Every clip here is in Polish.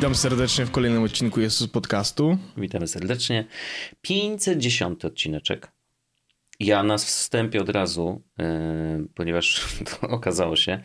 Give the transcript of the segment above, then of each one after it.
Witam serdecznie w kolejnym odcinku Jesus Podcastu. Witamy serdecznie. 510 odcineczek. Ja na wstępie od razu, ponieważ to okazało się,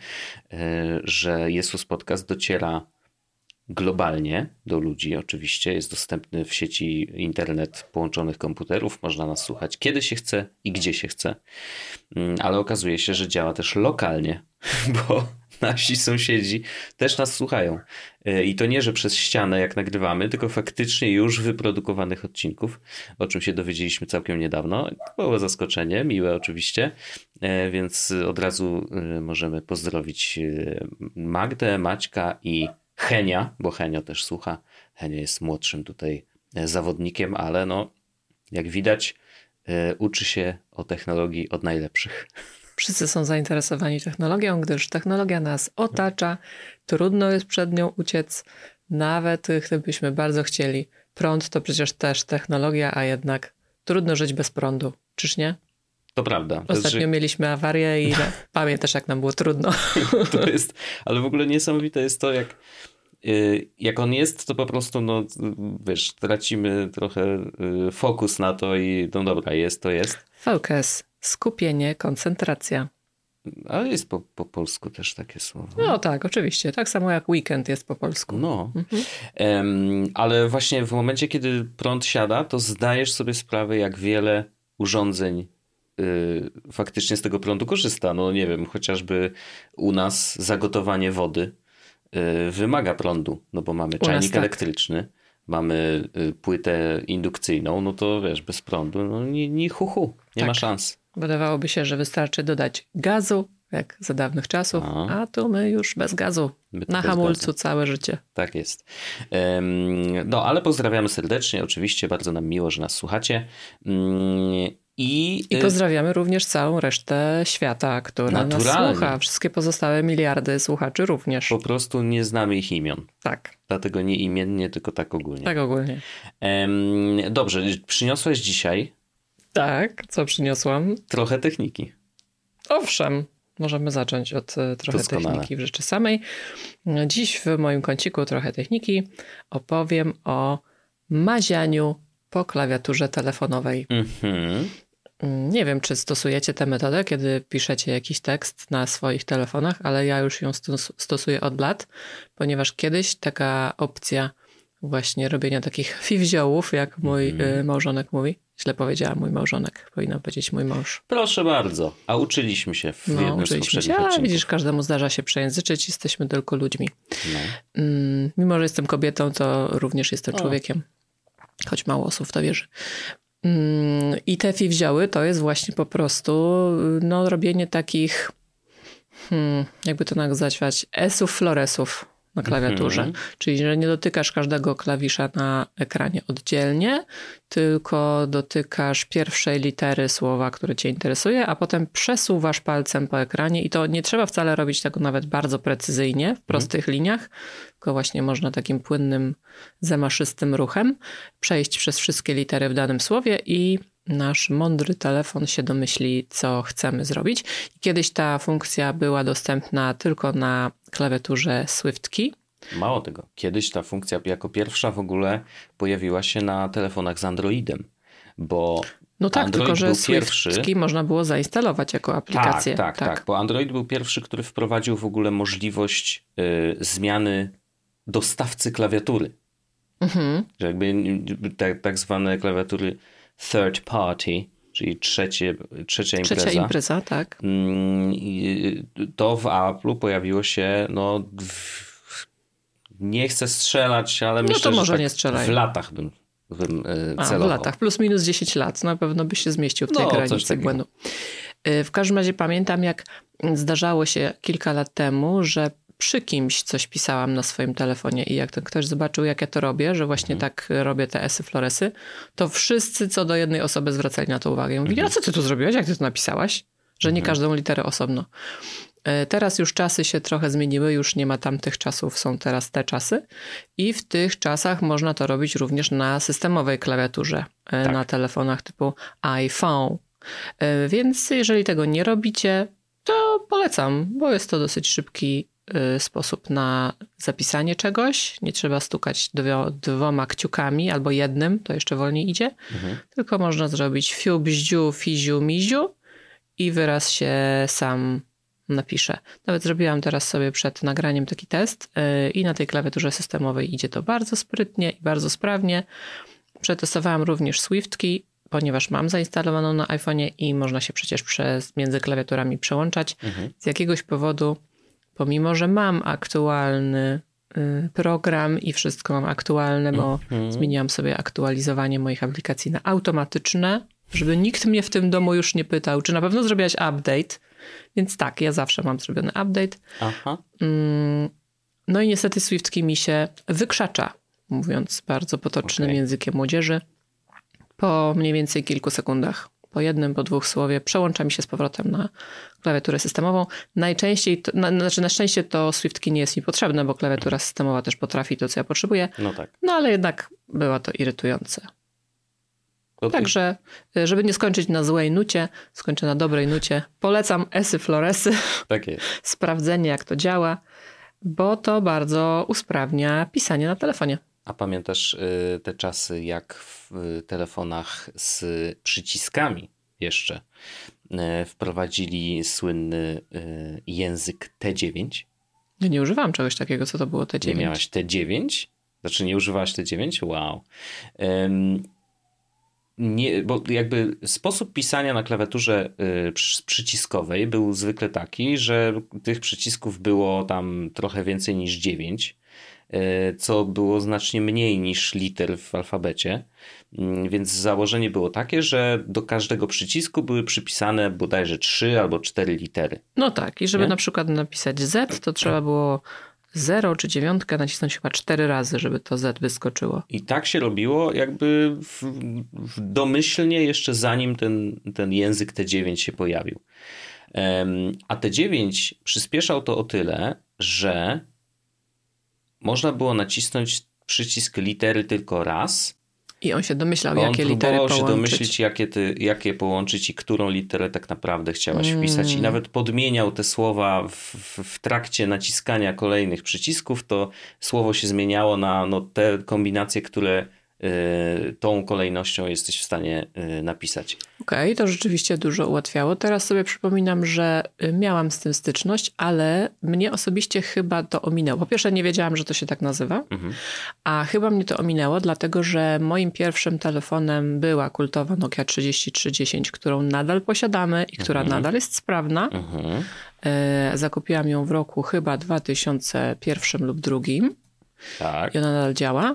że Jesus Podcast dociera globalnie do ludzi oczywiście. Jest dostępny w sieci internet połączonych komputerów. Można nas słuchać kiedy się chce i gdzie się chce. Ale okazuje się, że działa też lokalnie, bo nasi sąsiedzi też nas słuchają. I to nie, że przez ścianę jak nagrywamy, tylko faktycznie już wyprodukowanych odcinków, o czym się dowiedzieliśmy całkiem niedawno. To było zaskoczenie, miłe oczywiście, więc od razu możemy pozdrowić Magdę, Maćka i Henia, bo Henio też słucha. Henio jest młodszym tutaj zawodnikiem, ale no, jak widać, uczy się o technologii od najlepszych. Wszyscy są zainteresowani technologią, gdyż technologia nas otacza, trudno jest przed nią uciec, nawet gdybyśmy bardzo chcieli. Prąd to przecież też technologia, a jednak trudno żyć bez prądu, czyż nie? To prawda. Ostatnio mieliśmy awarię i pamiętasz, jak nam było trudno. To jest, ale w ogóle niesamowite jest to, jak on jest, to po prostu, no wiesz, tracimy trochę fokus na to i no dobra, jest, to jest. Focus, skupienie, koncentracja. Ale jest po polsku też takie słowo. No tak, oczywiście. Tak samo jak weekend jest po polsku. No, ale właśnie w momencie, kiedy prąd siada, to zdajesz sobie sprawę, jak wiele urządzeń faktycznie z tego prądu korzysta. No nie wiem, chociażby u nas zagotowanie wody wymaga prądu, no bo mamy czajnik elektryczny, mamy płytę indukcyjną, no to wiesz, bez prądu, no nie ma szans. Wydawałoby się, że wystarczy dodać gazu, jak za dawnych czasów, a tu my już bez gazu, na hamulcu całe życie. Tak jest. No, ale pozdrawiamy serdecznie, oczywiście, bardzo nam miło, że nas słuchacie. I pozdrawiamy również całą resztę świata, która nas słucha. Wszystkie pozostałe miliardy słuchaczy również. Po prostu nie znamy ich imion. Tak. Dlatego nie imiennie, tylko tak ogólnie. Tak ogólnie. Dobrze, przyniosłeś dzisiaj... Tak, co przyniosłam? Trochę techniki. Owszem, możemy zacząć od trochę techniki w rzeczy samej. Dziś w moim kąciku trochę techniki opowiem o mazianiu po klawiaturze telefonowej. Nie wiem, czy stosujecie tę metodę, kiedy piszecie jakiś tekst na swoich telefonach, ale ja już ją stosuję od lat, ponieważ kiedyś taka opcja właśnie robienia takich fifziołów, jak mój małżonek mówi. Źle powiedziałam, mój małżonek. Powinnam powiedzieć mój mąż. Proszę bardzo. A uczyliśmy się w jednym z poprzednich odcinków. Widzisz, każdemu zdarza się przejęzyczyć. Jesteśmy tylko ludźmi. No. Mimo, że jestem kobietą, to również jestem człowiekiem. Choć mało osób w to wierzy. I te fifzioły to jest właśnie po prostu robienie takich, jakby to nazwać, esów, floresów na klawiaturze. Czyli, że nie dotykasz każdego klawisza na ekranie oddzielnie, tylko dotykasz pierwszej litery słowa, które cię interesuje, a potem przesuwasz palcem po ekranie i to nie trzeba wcale robić tego nawet bardzo precyzyjnie, w prostych liniach, tylko właśnie można takim płynnym, zamaszystym ruchem przejść przez wszystkie litery w danym słowie i nasz mądry telefon się domyśli, co chcemy zrobić. I kiedyś ta funkcja była dostępna tylko na klawiaturze SwiftKey. Mało tego. Kiedyś ta funkcja jako pierwsza w ogóle pojawiła się na telefonach z Androidem, bo no tak, Android tylko że był SwiftKey można było zainstalować jako aplikację. Tak, bo Android był pierwszy, który wprowadził w ogóle możliwość zmiany dostawcy klawiatury. Że jakby tak zwane klawiatury third party, czyli trzecia impreza, tak. To w Apple'u pojawiło się, nie chcę strzelać, ale myślę, to może że nie strzelaj. W latach bym celował. W latach, plus minus 10 lat. Na pewno byś się zmieścił w tej granicy błędu. W każdym razie pamiętam, jak zdarzało się kilka lat temu, że przy kimś coś pisałam na swoim telefonie i jak ten ktoś zobaczył, jak ja to robię, że właśnie tak robię te esy, floresy, to wszyscy co do jednej osoby zwracali na to uwagę. Mówili, a co ty tu zrobiłaś? Jak ty to napisałaś? Że nie każdą literę osobno. Teraz już czasy się trochę zmieniły, już nie ma tamtych czasów, są teraz te czasy i w tych czasach można to robić również na systemowej klawiaturze, na telefonach typu iPhone. Więc jeżeli tego nie robicie, to polecam, bo jest to dosyć szybki sposób na zapisanie czegoś. Nie trzeba stukać 2 kciukami albo jednym, to jeszcze wolniej idzie. Tylko można zrobić fiu, bździu, fiziu, miziu i wyraz się sam napisze. Nawet zrobiłam teraz sobie przed nagraniem taki test i na tej klawiaturze systemowej idzie to bardzo sprytnie i bardzo sprawnie. Przetestowałam również SwiftKey, ponieważ mam zainstalowaną na iPhone'ie i można się przecież między klawiaturami przełączać. Z jakiegoś powodu, pomimo że mam aktualny program i wszystko mam aktualne, bo zmieniłam sobie aktualizowanie moich aplikacji na automatyczne, żeby nikt mnie w tym domu już nie pytał, czy na pewno zrobiłaś update. Więc tak, ja zawsze mam zrobiony update. No i niestety SwiftKey mi się wykrzacza, mówiąc bardzo potocznym językiem młodzieży. Po mniej więcej kilku sekundach, po jednym, po 2 słowie, przełącza mi się z powrotem na klawiaturę systemową. Najczęściej, na szczęście to SwiftKey nie jest mi potrzebne, bo klawiatura systemowa też potrafi to, co ja potrzebuję. No tak. No ale jednak było to irytujące. Także, żeby nie skończyć na złej nucie, skończę na dobrej nucie. Polecam Esy Floresy. Tak jest. Sprawdzenie, jak to działa, bo to bardzo usprawnia pisanie na telefonie. A pamiętasz te czasy, jak w telefonach z przyciskami jeszcze wprowadzili słynny język T9? Ja nie używałam czegoś takiego, co to było T9. Nie miałaś T9? Znaczy nie używałaś T9? Wow. Nie, bo jakby sposób pisania na klawiaturze przyciskowej był zwykle taki, że tych przycisków było tam trochę więcej niż 9, co było znacznie mniej niż liter w alfabecie, więc założenie było takie, że do każdego przycisku były przypisane bodajże 3 albo 4 litery. No tak, i żeby na przykład napisać Z, to trzeba było 0 czy 9 nacisnąć chyba 4 razy, żeby to Z wyskoczyło. I tak się robiło jakby domyślnie jeszcze zanim ten język T9 się pojawił. A T9 przyspieszał to o tyle, że można było nacisnąć przycisk litery tylko raz. I on się domyślał, jakie litery połączyć. On próbował się domyślić, jakie połączyć i którą literę tak naprawdę chciałaś wpisać. I nawet podmieniał te słowa w trakcie naciskania kolejnych przycisków. To słowo się zmieniało na te kombinacje, które tą kolejnością jesteś w stanie napisać. Okej, to rzeczywiście dużo ułatwiało. Teraz sobie przypominam, że miałam z tym styczność, ale mnie osobiście chyba to ominęło. Po pierwsze nie wiedziałam, że to się tak nazywa, a chyba mnie to ominęło, dlatego że moim pierwszym telefonem była kultowa Nokia 3310, którą nadal posiadamy i która nadal jest sprawna. Zakupiłam ją w roku chyba 2001 lub 2002. Tak. I ona nadal działa.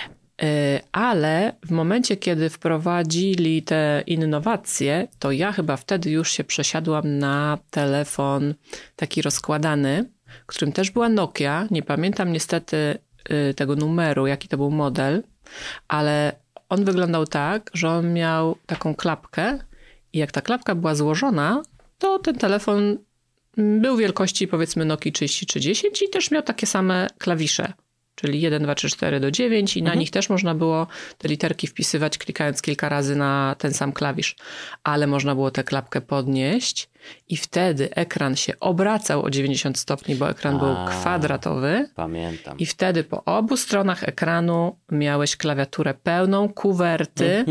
Ale w momencie, kiedy wprowadzili te innowacje, to ja chyba wtedy już się przesiadłam na telefon taki rozkładany, którym też była Nokia. Nie pamiętam niestety tego numeru, jaki to był model, ale on wyglądał tak, że on miał taką klapkę i jak ta klapka była złożona, to ten telefon był wielkości powiedzmy Nokii 3310 i też miał takie same klawisze. Czyli 1, 2, 3, 4 do 9 i na nich też można było te literki wpisywać, klikając kilka razy na ten sam klawisz. Ale można było tę klapkę podnieść i wtedy ekran się obracał o 90 stopni, bo ekran był kwadratowy. Pamiętam. I wtedy po obu stronach ekranu miałeś klawiaturę pełną, kuwerty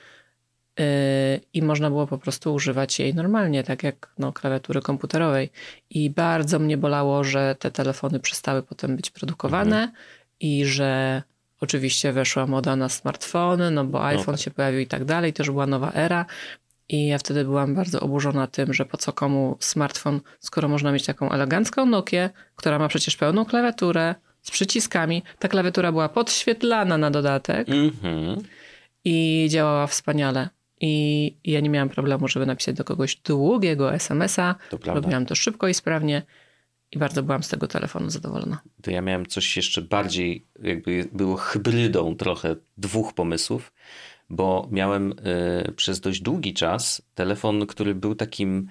i można było po prostu używać jej normalnie, tak jak klawiatury komputerowej. I bardzo mnie bolało, że te telefony przestały potem być produkowane. I że oczywiście weszła moda na smartfony, bo iPhone się pojawił i tak dalej, też była nowa era i ja wtedy byłam bardzo oburzona tym, że po co komu smartfon, skoro można mieć taką elegancką Nokię, która ma przecież pełną klawiaturę z przyciskami. Ta klawiatura była podświetlana na dodatek i działała wspaniale. I ja nie miałam problemu, żeby napisać do kogoś długiego SMS-a. Robiłam to szybko i sprawnie. I bardzo byłam z tego telefonu zadowolona. To ja miałem coś jeszcze bardziej, jakby było hybrydą trochę 2 pomysłów, bo miałem przez dość długi czas telefon, który był takim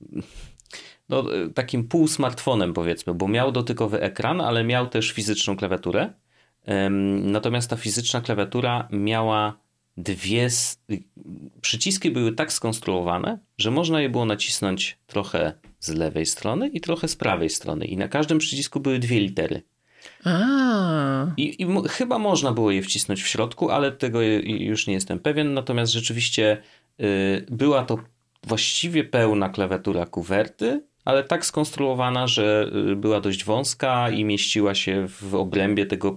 półsmartfonem powiedzmy, bo miał dotykowy ekran, ale miał też fizyczną klawiaturę. Natomiast ta fizyczna klawiatura miała przyciski były tak skonstruowane, że można je było nacisnąć trochę z lewej strony i trochę z prawej strony. I na każdym przycisku były 2 litery. I chyba można było je wcisnąć w środku, ale tego już nie jestem pewien. Natomiast rzeczywiście była to właściwie pełna klawiatura kuwerty, ale tak skonstruowana, że była dość wąska i mieściła się w obrębie tego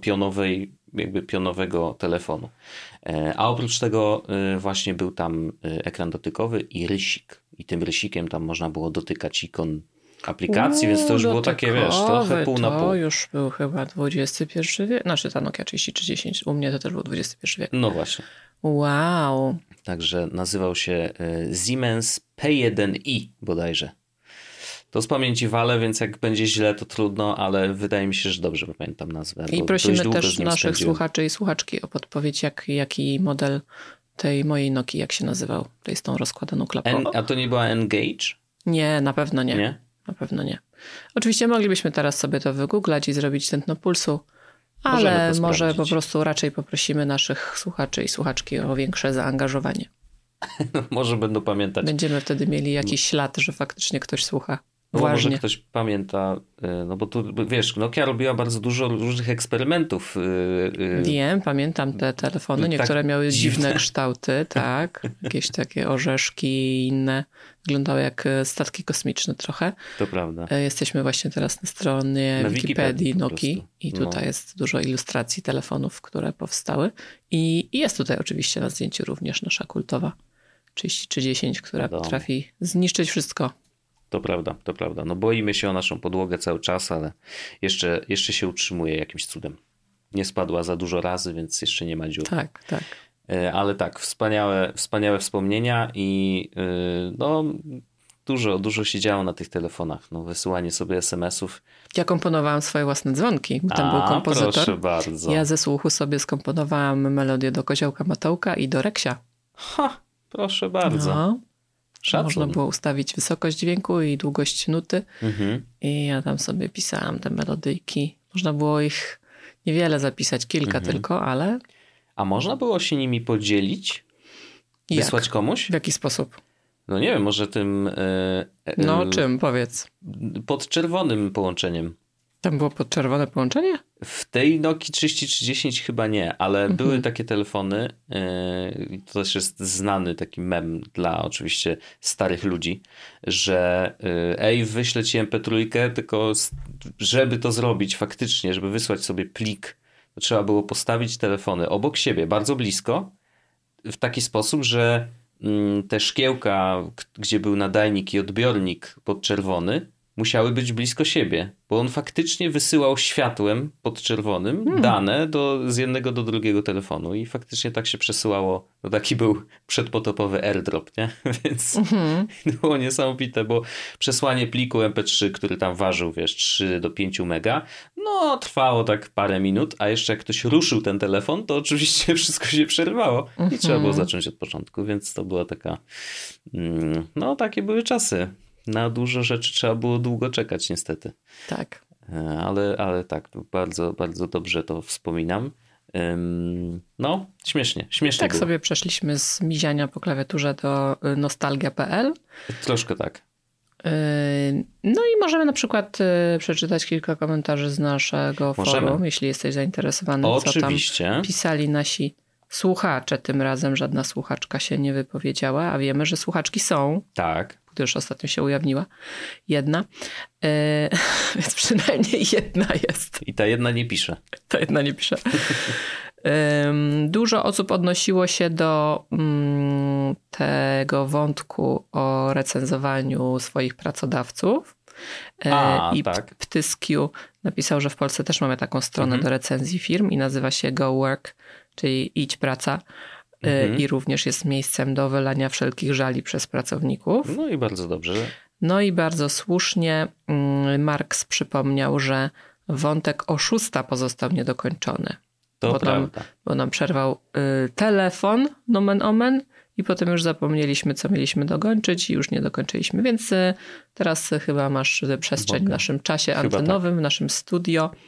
pionowego telefonu. A oprócz tego właśnie był tam ekran dotykowy i rysik. I tym rysikiem tam można było dotykać ikon aplikacji, więc to już było takie, wiesz, trochę pół na pół. To już był chyba XXI wiek. Znaczy ta Nokia 3310, u mnie to też był XXI wiek. No właśnie. Wow. Także nazywał się Siemens P1i bodajże. To z pamięci walę, więc jak będzie źle, to trudno, ale wydaje mi się, że dobrze pamiętam nazwę. I prosimy też naszych słuchaczy i słuchaczki o podpowiedź, jaki model tej mojej Nokii, jak się nazywał, tej z tą rozkładaną klapą. A to nie była Engage? Nie, na pewno nie. Nie? Na pewno nie. Oczywiście moglibyśmy teraz sobie to wygooglać i zrobić tętno pulsu, ale może po prostu raczej poprosimy naszych słuchaczy i słuchaczki o większe zaangażowanie. Może będą pamiętać. Będziemy wtedy mieli jakiś ślad, że faktycznie ktoś słucha. No może ktoś pamięta, no bo tu wiesz, Nokia robiła bardzo dużo różnych eksperymentów. Wiem, pamiętam te telefony, niektóre tak miały dziwne kształty, tak, jakieś takie orzeszki i inne, wyglądały jak statki kosmiczne trochę. To prawda. Jesteśmy właśnie teraz na stronie Wikipedii Nokii i tutaj jest dużo ilustracji telefonów, które powstały i jest tutaj oczywiście na zdjęciu również nasza kultowa 3310, która potrafi zniszczyć wszystko. To prawda. No boimy się o naszą podłogę cały czas, ale jeszcze się utrzymuje jakimś cudem. Nie spadła za dużo razy, więc jeszcze nie ma dziur. Tak. Ale tak, wspaniałe wspomnienia i no dużo się działo na tych telefonach. No, wysyłanie sobie SMS-ów. Ja komponowałam swoje własne dzwonki, bo tam był kompozytor. Proszę bardzo. Ja ze słuchu sobie skomponowałam melodię do Koziołka Matołka i do Reksia. Proszę bardzo. No. Można było ustawić wysokość dźwięku i długość nuty i ja tam sobie pisałam te melodyjki. Można było ich niewiele zapisać, kilka tylko, ale... A można było się nimi podzielić? Wysłać komuś? W jaki sposób? No nie wiem, może tym... czym? Powiedz. Pod czerwonym połączeniem. Tam było podczerwone połączenie? W tej Nokii 3310 chyba nie, ale były takie telefony, to też jest znany taki mem dla oczywiście starych ludzi, że wyślę ci MP3, tylko żeby to zrobić faktycznie, żeby wysłać sobie plik, to trzeba było postawić telefony obok siebie, bardzo blisko, w taki sposób, że te szkiełka, gdzie był nadajnik i odbiornik podczerwony, musiały być blisko siebie, bo on faktycznie wysyłał światłem podczerwonym dane z jednego do drugiego telefonu i faktycznie tak się przesyłało. No taki był przedpotopowy airdrop, nie? Więc było niesamowite, bo przesłanie pliku MP3, który tam ważył, 3 do 5 mega, no trwało tak parę minut, a jeszcze jak ktoś ruszył ten telefon, to oczywiście wszystko się przerwało i trzeba było zacząć od początku, więc to była taka, no takie były czasy. Na dużo rzeczy trzeba było długo czekać niestety. Tak. Ale tak, bardzo, bardzo dobrze to wspominam. No, śmiesznie tak było. sobie przeszliśmy z miziania po klawiaturze do nostalgia.pl. Troszkę tak. No i możemy na przykład przeczytać kilka komentarzy z naszego forum, jeśli jesteś zainteresowany, oczywiście. Co tam pisali nasi słuchacze. Tym razem żadna słuchaczka się nie wypowiedziała, a wiemy, że słuchaczki są. Tak. Już ostatnio się ujawniła jedna, więc przynajmniej jedna jest. I ta jedna nie pisze. Dużo osób odnosiło się do tego wątku o recenzowaniu swoich pracodawców. Tak. Ptyskiu napisał, że w Polsce też mamy taką stronę do recenzji firm i nazywa się Go Work, czyli idź praca. I również jest miejscem do wylania wszelkich żali przez pracowników. No i bardzo dobrze. No i bardzo słusznie Marks przypomniał, że wątek oszusta pozostał niedokończony. To prawda. Bo nam przerwał telefon, nomen omen, i potem już zapomnieliśmy, co mieliśmy dokończyć i już nie dokończyliśmy. Więc teraz chyba masz przestrzeń w naszym czasie antenowym, w naszym studio,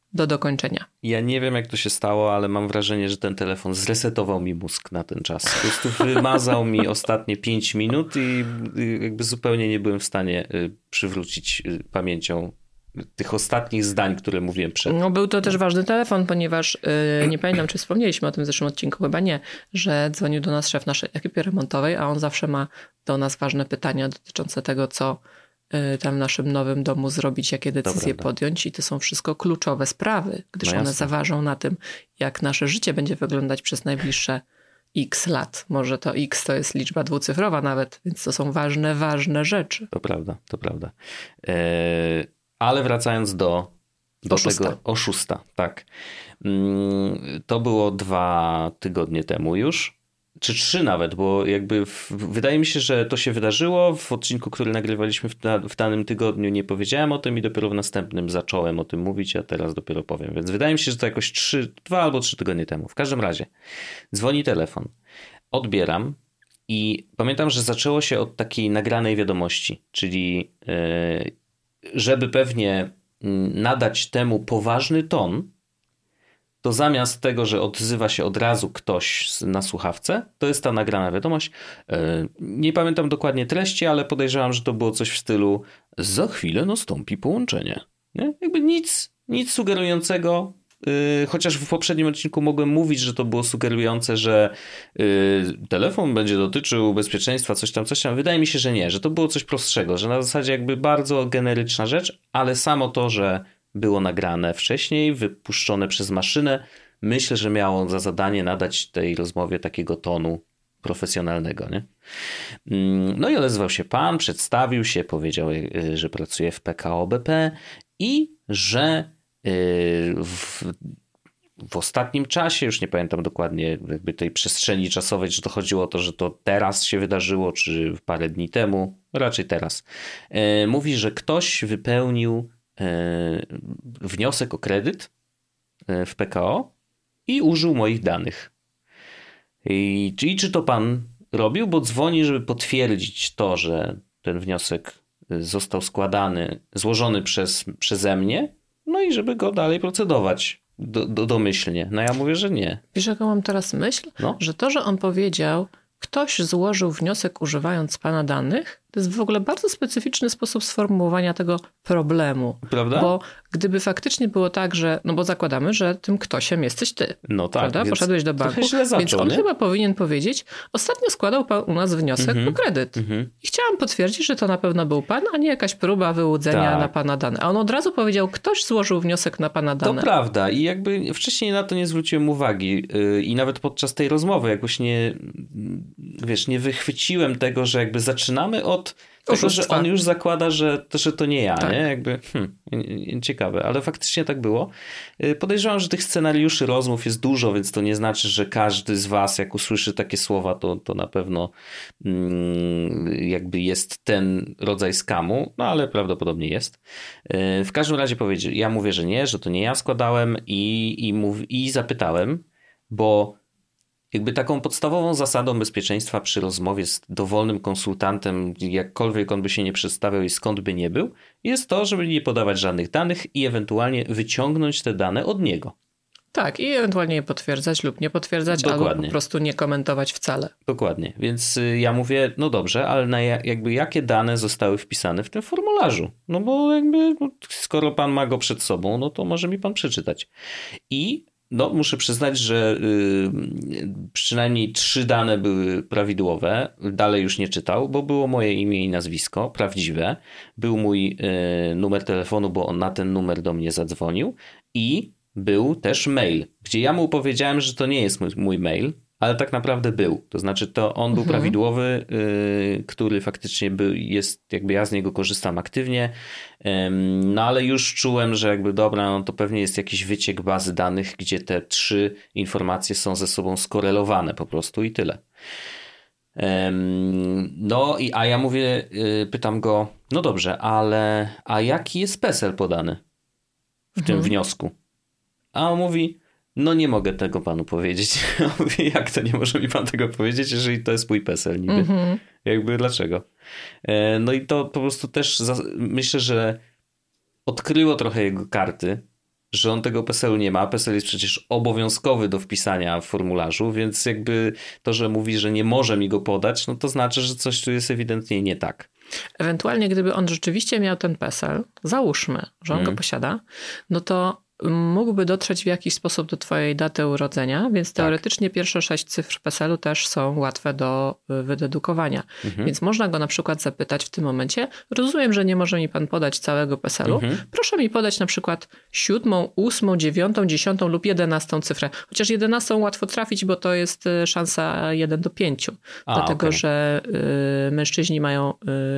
do dokończenia. Ja nie wiem, jak to się stało, ale mam wrażenie, że ten telefon zresetował mi mózg na ten czas. Po prostu wymazał mi ostatnie 5 minut i jakby zupełnie nie byłem w stanie przywrócić pamięcią tych ostatnich zdań, które mówiłem przed. No, był to też ważny telefon, ponieważ nie pamiętam, czy wspomnieliśmy o tym w zeszłym odcinku, chyba nie, że dzwonił do nas szef naszej ekipy remontowej, a on zawsze ma do nas ważne pytania dotyczące tego, co tam w naszym nowym domu zrobić, jakie decyzje podjąć i to są wszystko kluczowe sprawy, gdyż one zaważą na tym, jak nasze życie będzie wyglądać przez najbliższe x lat. Może to x to jest liczba dwucyfrowa nawet, więc to są ważne rzeczy. To prawda. Ale wracając do tego oszusta, tak. To było 2 tygodnie temu już, czy 3 nawet, bo jakby wydaje mi się, że to się wydarzyło w odcinku, który nagrywaliśmy w danym tygodniu. Nie powiedziałem o tym i dopiero w następnym zacząłem o tym mówić, a teraz dopiero powiem. Więc wydaje mi się, że to jakoś 2 albo 3 tygodnie temu. W każdym razie dzwoni telefon, odbieram i pamiętam, że zaczęło się od takiej nagranej wiadomości, czyli żeby pewnie nadać temu poważny ton, to zamiast tego, że odzywa się od razu ktoś na słuchawce, to jest ta nagrana wiadomość. Nie pamiętam dokładnie treści, ale podejrzewam, że to było coś w stylu za chwilę nastąpi połączenie. Nie? Jakby nic sugerującego, chociaż w poprzednim odcinku mogłem mówić, że to było sugerujące, że telefon będzie dotyczył bezpieczeństwa, coś tam. Wydaje mi się, że nie, że to było coś prostszego, że na zasadzie jakby bardzo generyczna rzecz, ale samo to, że było nagrane wcześniej, wypuszczone przez maszynę, myślę, że miało za zadanie nadać tej rozmowie takiego tonu profesjonalnego. Nie? No i odezwał się pan, przedstawił się, powiedział, że pracuje w PKO BP i że w ostatnim czasie, już nie pamiętam dokładnie jakby tej przestrzeni czasowej, czy to chodziło o to, że to teraz się wydarzyło, czy parę dni temu, raczej teraz. Mówi, że ktoś wypełnił wniosek o kredyt w PKO i użył moich danych. I czy to pan robił? Bo dzwoni, żeby potwierdzić to, że ten wniosek został złożony przeze mnie, no i żeby go dalej procedować domyślnie. No ja mówię, że nie. Wiesz, jaką mam teraz myśl? No. Że to, że on powiedział, ktoś złożył wniosek używając pana danych, to jest w ogóle bardzo specyficzny sposób sformułowania tego problemu. Prawda? Bo gdyby faktycznie było tak, że, no bo zakładamy, że tym ktośem jesteś ty. No tak. Prawda? Poszedłeś do banku, więc on chyba powinien powiedzieć, ostatnio składał pan u nas wniosek o kredyt. I chciałam potwierdzić, że to na pewno był pan, a nie jakaś próba wyłudzenia na pana dane. A on od razu powiedział, ktoś złożył wniosek na pana dane. To prawda i jakby wcześniej na to nie zwróciłem uwagi i nawet podczas tej rozmowy jakoś nie wychwyciłem tego, że jakby zaczynamy od tego, że on już zakłada, że to nie ja, tak. Nie? Jakby, ciekawe, ale faktycznie tak było. Podejrzewam, że tych scenariuszy rozmów jest dużo, więc to nie znaczy, że każdy z was, jak usłyszy takie słowa, to na pewno jakby jest ten rodzaj skamu, no ale prawdopodobnie jest. W każdym razie ja mówię, że nie, że to nie ja składałem i zapytałem, bo jakby taką podstawową zasadą bezpieczeństwa przy rozmowie z dowolnym konsultantem, jakkolwiek on by się nie przedstawiał i skąd by nie był, jest to, żeby nie podawać żadnych danych i ewentualnie wyciągnąć te dane od niego. Tak, i ewentualnie je potwierdzać lub nie potwierdzać, albo po prostu nie komentować wcale. Dokładnie, więc ja mówię, no dobrze, ale jakby jakie dane zostały wpisane w tym formularzu? No bo jakby skoro pan ma go przed sobą, no to może mi pan przeczytać. I muszę przyznać, że przynajmniej 3 dane były prawidłowe. Dalej już nie czytał, bo było moje imię i nazwisko prawdziwe. Był mój numer telefonu, bo on na ten numer do mnie zadzwonił. I był też mail, gdzie ja mu powiedziałem, że to nie jest mój mail, ale tak naprawdę był. To znaczy to on był prawidłowy, który faktycznie jest, jakby ja z niego korzystam aktywnie, no ale już czułem, że jakby dobra, no to pewnie jest jakiś wyciek bazy danych, gdzie te 3 informacje są ze sobą skorelowane po prostu i tyle. A ja mówię, pytam go, no dobrze, a jaki jest PESEL podany w tym wniosku? A on mówi, no nie mogę tego panu powiedzieć. Ja mówię, jak to nie może mi pan tego powiedzieć, jeżeli to jest mój PESEL niby? Jakby dlaczego? No i to po prostu też myślę, że odkryło trochę jego karty, że on tego PESEL-u nie ma. PESEL jest przecież obowiązkowy do wpisania w formularzu, więc jakby to, że mówi, że nie może mi go podać, no to znaczy, że coś tu jest ewidentnie nie tak. Ewentualnie, gdyby on rzeczywiście miał ten PESEL, załóżmy, że on go posiada, no to mógłby dotrzeć w jakiś sposób do twojej daty urodzenia, więc teoretycznie pierwsze 6 cyfr PESEL-u też są łatwe do wydedukowania. Więc można go na przykład zapytać w tym momencie, rozumiem, że nie może mi pan podać całego PESEL-u, proszę mi podać na przykład 7., 8., 9., 10. lub 11. cyfrę. Chociaż 11 łatwo trafić, bo to jest szansa 1 do 5. Dlatego, że mężczyźni mają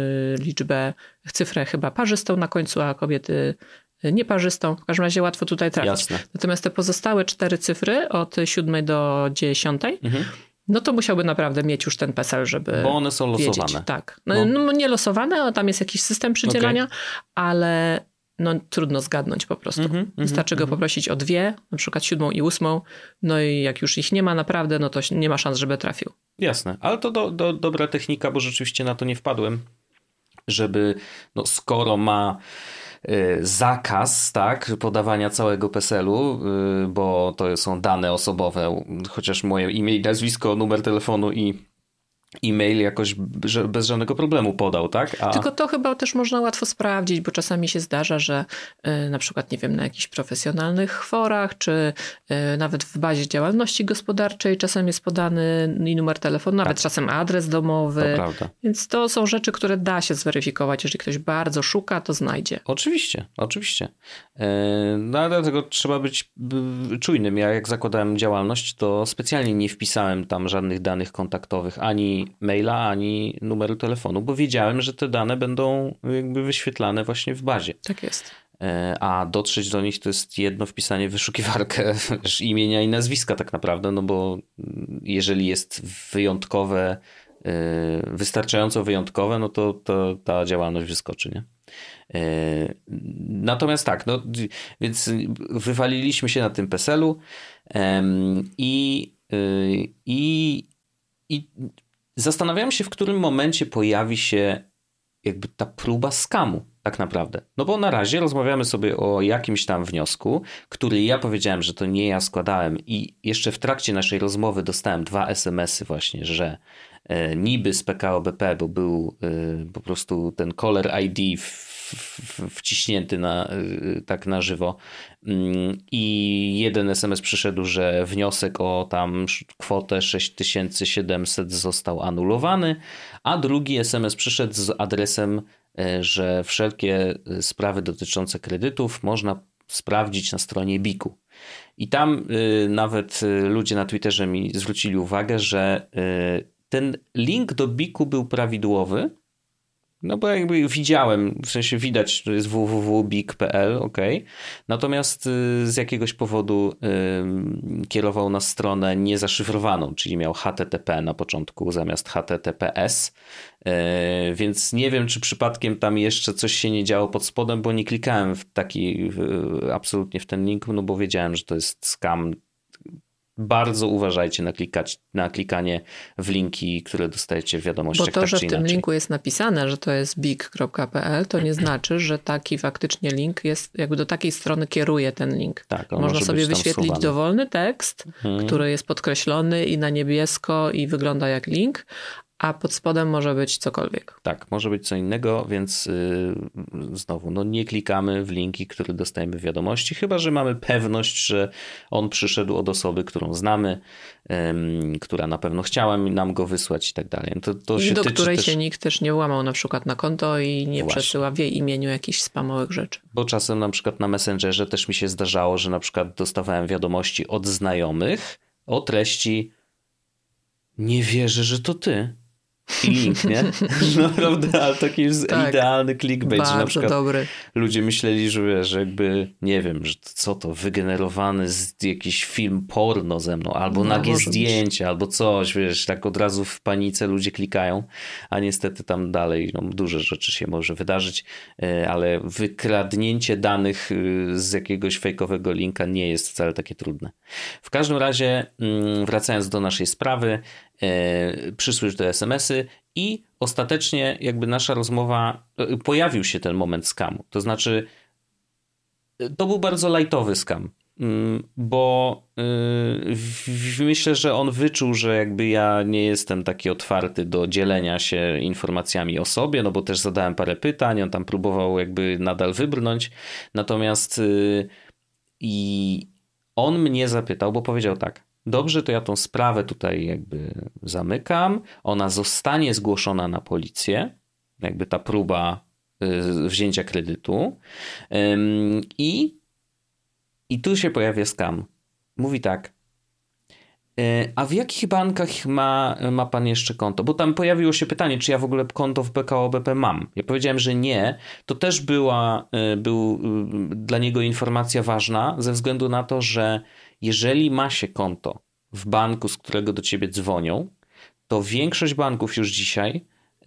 cyfrę chyba parzystą na końcu, a kobiety nieparzystą. W każdym razie łatwo tutaj trafić. Jasne. Natomiast te pozostałe 4 cyfry od 7 do 10, no to musiałby naprawdę mieć już ten PESEL, żeby bo one są wiedzieć. losowane. Tak. No, nie losowane, ale tam jest jakiś system przydzielania, ale no, trudno zgadnąć po prostu. Wystarczy go poprosić o 2, na przykład 7. i 8. No i jak już ich nie ma naprawdę, no to nie ma szans, żeby trafił. Jasne, ale to dobra technika, bo rzeczywiście na to nie wpadłem, żeby no, skoro ma zakaz, tak, podawania całego PESEL-u, bo to są dane osobowe, chociaż moje imię i nazwisko, numer telefonu i e-mail jakoś bez żadnego problemu podał, tak? Tylko to chyba też można łatwo sprawdzić, bo czasami się zdarza, że na przykład, nie wiem, na jakichś profesjonalnych forach, czy nawet w bazie działalności gospodarczej czasem jest podany i numer telefonu, nawet czasem adres domowy. To prawda. Więc to są rzeczy, które da się zweryfikować. Jeżeli ktoś bardzo szuka, to znajdzie. Oczywiście. No ale dlatego trzeba być czujnym. Ja jak zakładałem działalność, to specjalnie nie wpisałem tam żadnych danych kontaktowych, ani maila, ani numeru telefonu, bo wiedziałem, że te dane będą jakby wyświetlane właśnie w bazie. Tak jest. A dotrzeć do nich to jest jedno wpisanie w wyszukiwarkę imienia i nazwiska tak naprawdę, no bo jeżeli jest wyjątkowe, wystarczająco wyjątkowe, no to ta działalność wyskoczy, nie? Natomiast tak, no więc wywaliliśmy się na tym PESEL-u i zastanawiałem się, w którym momencie pojawi się jakby ta próba skamu tak naprawdę. No bo na razie rozmawiamy sobie o jakimś tam wniosku, który ja powiedziałem, że to nie ja składałem i jeszcze w trakcie naszej rozmowy dostałem 2 SMS-y właśnie, że niby z PKO BP, bo był po prostu ten caller ID wciśnięty tak na żywo i jeden SMS przyszedł, że wniosek o tam kwotę 6700 został anulowany, a drugi SMS przyszedł z adresem, że wszelkie sprawy dotyczące kredytów można sprawdzić na stronie BIK-u. I tam nawet ludzie na Twitterze mi zwrócili uwagę, że ten link do BIK-u był prawidłowy, no bo jakby widziałem, w sensie widać, to jest www.bik.pl, ok. Natomiast z jakiegoś powodu kierował na stronę niezaszyfrowaną, czyli miał HTTP na początku zamiast HTTPS, więc nie wiem, czy przypadkiem tam jeszcze coś się nie działo pod spodem, bo nie klikałem absolutnie w ten link, no bo wiedziałem, że to jest scam. Bardzo uważajcie na klikanie w linki, które dostajecie w wiadomościach. Bo to, że w tym linku jest napisane, że to jest bik.pl, to nie znaczy, że taki faktycznie link jest, jakby do takiej strony kieruje ten link. Tak, można sobie wyświetlić dowolny tekst, który jest podkreślony i na niebiesko i wygląda jak link, a pod spodem może być cokolwiek. Tak, może być co innego, więc znowu no nie klikamy w linki, które dostajemy w wiadomości, chyba że mamy pewność, że on przyszedł od osoby, którą znamy, która na pewno chciała nam go wysłać i tak dalej. I do której się nikt też nie włamał na przykład na konto i nie przesyła w jej imieniu jakichś spamowych rzeczy. Bo czasem na przykład na Messengerze też mi się zdarzało, że na przykład dostawałem wiadomości od znajomych o treści: nie wierzę, że to ty. I link, nie? Naprawdę, ale taki jest idealny clickbait, że na przykład dobry. Ludzie myśleli, że jakby, nie wiem, że co to, wygenerowany jakiś film porno ze mną, albo nagie zdjęcia, albo coś, wiesz, tak od razu w panice ludzie klikają, a niestety tam dalej duże rzeczy się może wydarzyć, ale wykradnięcie danych z jakiegoś fejkowego linka nie jest wcale takie trudne. W każdym razie, wracając do naszej sprawy, przyszły już te SMS-y i ostatecznie jakby nasza rozmowa, pojawił się ten moment skamu. To znaczy To był bardzo lightowy scam, bo myślę, że on wyczuł, że jakby ja nie jestem taki otwarty do dzielenia się informacjami o sobie, no bo też zadałem parę pytań, on tam próbował jakby nadal wybrnąć, natomiast i on mnie zapytał, bo powiedział tak: dobrze, to ja tą sprawę tutaj jakby zamykam, ona zostanie zgłoszona na policję, jakby ta próba wzięcia kredytu i tu się pojawia scam. Mówi tak: a w jakich bankach ma pan jeszcze konto? Bo tam pojawiło się pytanie, czy ja w ogóle konto w PKO BP mam. Ja powiedziałem, że nie. To też był dla niego informacja ważna ze względu na to, że jeżeli ma się konto w banku, z którego do ciebie dzwonią, to większość banków już dzisiaj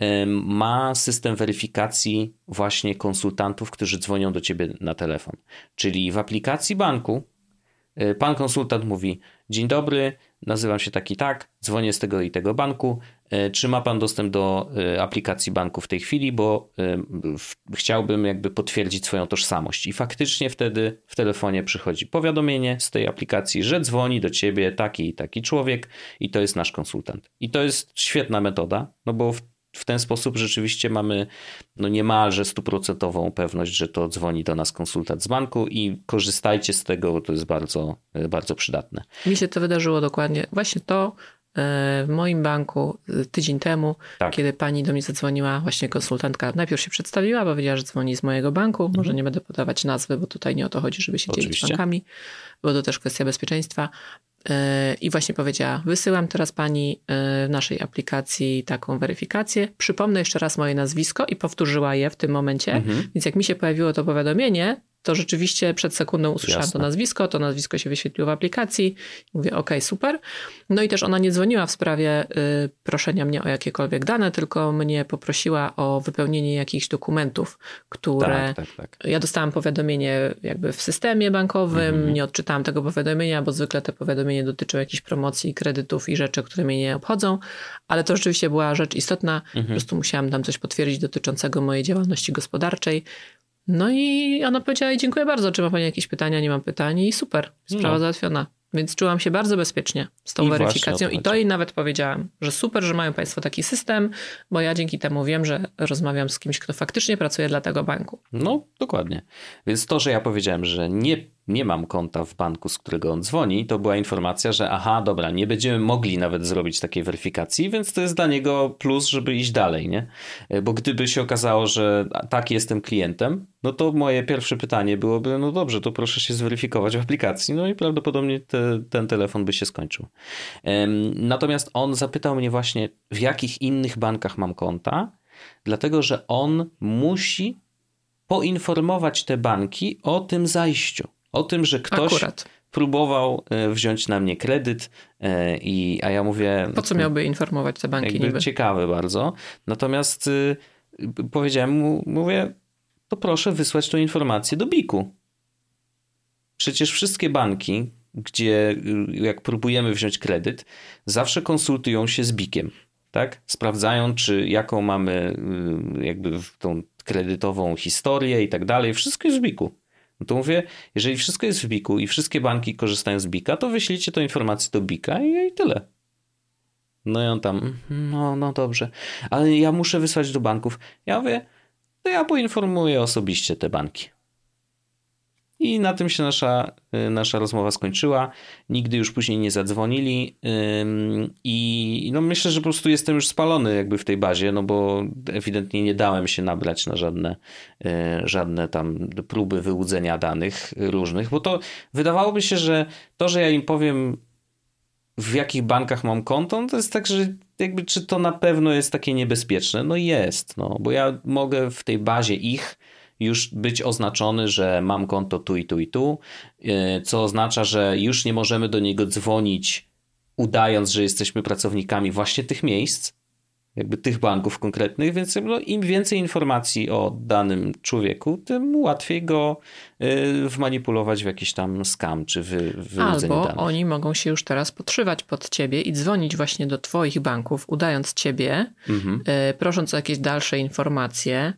ma system weryfikacji właśnie konsultantów, którzy dzwonią do ciebie na telefon. Czyli w aplikacji banku pan konsultant mówi: dzień dobry, nazywam się tak i tak, dzwonię z tego i tego banku. Czy ma pan dostęp do aplikacji banku w tej chwili, bo chciałbym jakby potwierdzić swoją tożsamość. I faktycznie wtedy w telefonie przychodzi powiadomienie z tej aplikacji, że dzwoni do ciebie taki i taki człowiek i to jest nasz konsultant. I to jest świetna metoda, no bo w ten sposób rzeczywiście mamy no niemalże 100% pewność, że to dzwoni do nas konsultant z banku i korzystajcie z tego, bo to jest bardzo, bardzo przydatne. Mi się to wydarzyło dokładnie. Właśnie to w moim banku tydzień temu, tak. Kiedy pani do mnie zadzwoniła, właśnie konsultantka najpierw się przedstawiła, powiedziała, że dzwoni z mojego banku. Może nie będę podawać nazwy, bo tutaj nie o to chodzi, żeby się dzielić bankami, bo to też kwestia bezpieczeństwa. I właśnie powiedziała: wysyłam teraz pani w naszej aplikacji taką weryfikację. Przypomnę jeszcze raz moje nazwisko i powtórzyła je w tym momencie. Więc jak mi się pojawiło to powiadomienie, to rzeczywiście przed sekundą usłyszałam to nazwisko się wyświetliło w aplikacji. Mówię: okej, super. No i też ona nie dzwoniła w sprawie proszenia mnie o jakiekolwiek dane, tylko mnie poprosiła o wypełnienie jakichś dokumentów, które... Tak. Ja dostałam powiadomienie jakby w systemie bankowym, nie odczytałam tego powiadomienia, bo zwykle te powiadomienia dotyczą jakichś promocji, kredytów i rzeczy, które mnie nie obchodzą, ale to rzeczywiście była rzecz istotna. Po prostu musiałam tam coś potwierdzić dotyczącego mojej działalności gospodarczej. No i ona powiedziała: dziękuję bardzo, czy ma pani jakieś pytania? Nie mam pytań i super, sprawa załatwiona. Więc czułam się bardzo bezpiecznie z tą weryfikacją i to jej nawet powiedziałam, że super, że mają państwo taki system, bo ja dzięki temu wiem, że rozmawiam z kimś, kto faktycznie pracuje dla tego banku. No, dokładnie. Więc to, że ja powiedziałem, że nie mam konta w banku, z którego on dzwoni, to była informacja, że aha, dobra, nie będziemy mogli nawet zrobić takiej weryfikacji, więc to jest dla niego plus, żeby iść dalej, nie? Bo gdyby się okazało, że tak, jestem klientem, no to moje pierwsze pytanie byłoby: no dobrze, to proszę się zweryfikować w aplikacji, no i prawdopodobnie ten telefon by się skończył. Natomiast on zapytał mnie właśnie, w jakich innych bankach mam konta, dlatego że on musi poinformować te banki o tym zajściu. O tym, że ktoś próbował wziąć na mnie kredyt, a ja mówię... Po co miałby informować te banki niby? Ciekawe bardzo. Natomiast powiedziałem mu, mówię, to proszę wysłać tą informację do BIK-u. Przecież wszystkie banki, gdzie jak próbujemy wziąć kredyt, zawsze konsultują się z BIK-iem. Tak? Sprawdzają, czy jaką mamy jakby tą kredytową historię i tak dalej. Wszystko jest w BIK-u. No to mówię, jeżeli wszystko jest w BIK-u i wszystkie banki korzystają z BIK-a, to wyślijcie tę informację do BIK-a i tyle. No i on tam, no dobrze, ale ja muszę wysłać do banków. Ja mówię, to ja poinformuję osobiście te banki. I na tym się nasza rozmowa skończyła. Nigdy już później nie zadzwonili i no myślę, że po prostu jestem już spalony jakby w tej bazie, no bo ewidentnie nie dałem się nabrać na żadne tam próby wyłudzenia danych różnych, bo to wydawałoby się, że to, że ja im powiem, w jakich bankach mam konto, no to jest tak, że jakby czy to na pewno jest takie niebezpieczne? No jest, no, bo ja mogę w tej bazie ich już być oznaczony, że mam konto tu i tu i tu, co oznacza, że już nie możemy do niego dzwonić, udając, że jesteśmy pracownikami właśnie tych miejsc, jakby tych banków konkretnych, więc no, im więcej informacji o danym człowieku, tym łatwiej go wmanipulować w jakiś tam scam czy wyłudzenie danych. Albo oni mogą się już teraz podszywać pod ciebie i dzwonić właśnie do twoich banków, udając ciebie, prosząc o jakieś dalsze informacje,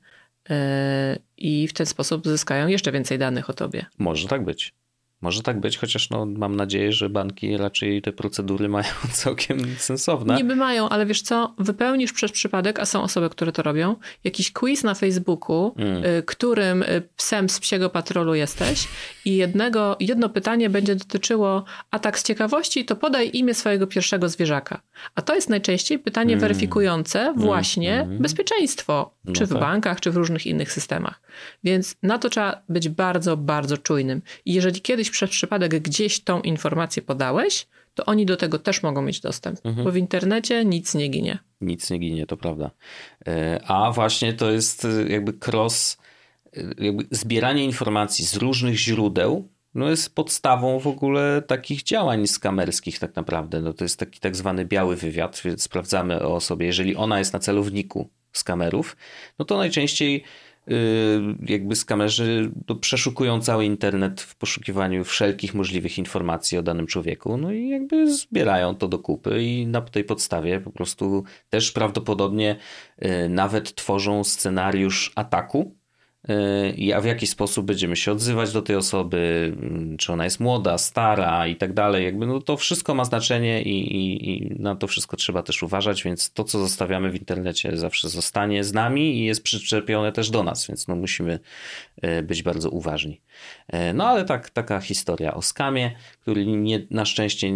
i w ten sposób zyskają jeszcze więcej danych o tobie. Może tak być. Może tak być, chociaż mam nadzieję, że banki raczej te procedury mają całkiem sensowne. Niby mają, ale wiesz co, wypełnisz przez przypadek, a są osoby, które to robią, jakiś quiz na Facebooku, którym psem z psiego patrolu jesteś i jedno pytanie będzie dotyczyło, a tak z ciekawości, to podaj imię swojego pierwszego zwierzaka. A to jest najczęściej pytanie weryfikujące właśnie bezpieczeństwo, czy w bankach, czy w różnych innych systemach. Więc na to trzeba być bardzo, bardzo czujnym. I jeżeli kiedyś przez przypadek gdzieś tą informację podałeś, to oni do tego też mogą mieć dostęp. Bo w internecie nic nie ginie. Nic nie ginie, to prawda. A właśnie to jest jakby zbieranie informacji z różnych źródeł jest podstawą w ogóle takich działań skamerskich tak naprawdę. No to jest taki tak zwany biały wywiad, więc sprawdzamy o osobie. Jeżeli ona jest na celowniku skamerów, no to najczęściej jakby skamerzy przeszukują cały internet w poszukiwaniu wszelkich możliwych informacji o danym człowieku, no i jakby zbierają to do kupy i na tej podstawie po prostu też prawdopodobnie nawet tworzą scenariusz ataku, a w jaki sposób będziemy się odzywać do tej osoby, czy ona jest młoda, stara i tak dalej. Jakby to wszystko ma znaczenie i na to wszystko trzeba też uważać, więc to, co zostawiamy w internecie zawsze zostanie z nami i jest przyczepione też do nas, więc musimy być bardzo uważni. No ale taka historia o skamie, który na szczęście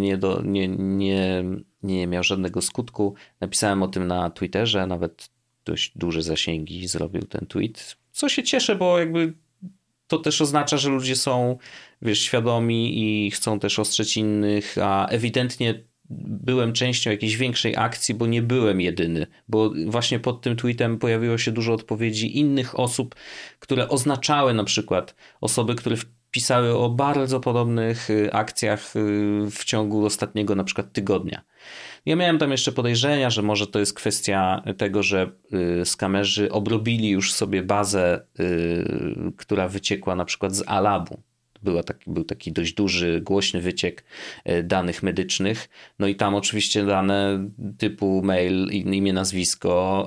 nie miał żadnego skutku. Napisałem o tym na Twitterze, nawet dość duże zasięgi zrobił ten tweet. Co się cieszę, bo jakby to też oznacza, że ludzie są, świadomi i chcą też ostrzec innych, a ewidentnie byłem częścią jakiejś większej akcji, bo nie byłem jedyny, bo właśnie pod tym tweetem pojawiło się dużo odpowiedzi innych osób, które oznaczały na przykład osoby, które pisały o bardzo podobnych akcjach w ciągu ostatniego na przykład tygodnia. Ja miałem tam jeszcze podejrzenia, że może to jest kwestia tego, że skamerzy obrobili już sobie bazę, która wyciekła na przykład z Alabu. Był taki dość duży, głośny wyciek danych medycznych. No i tam oczywiście dane typu mail, imię, nazwisko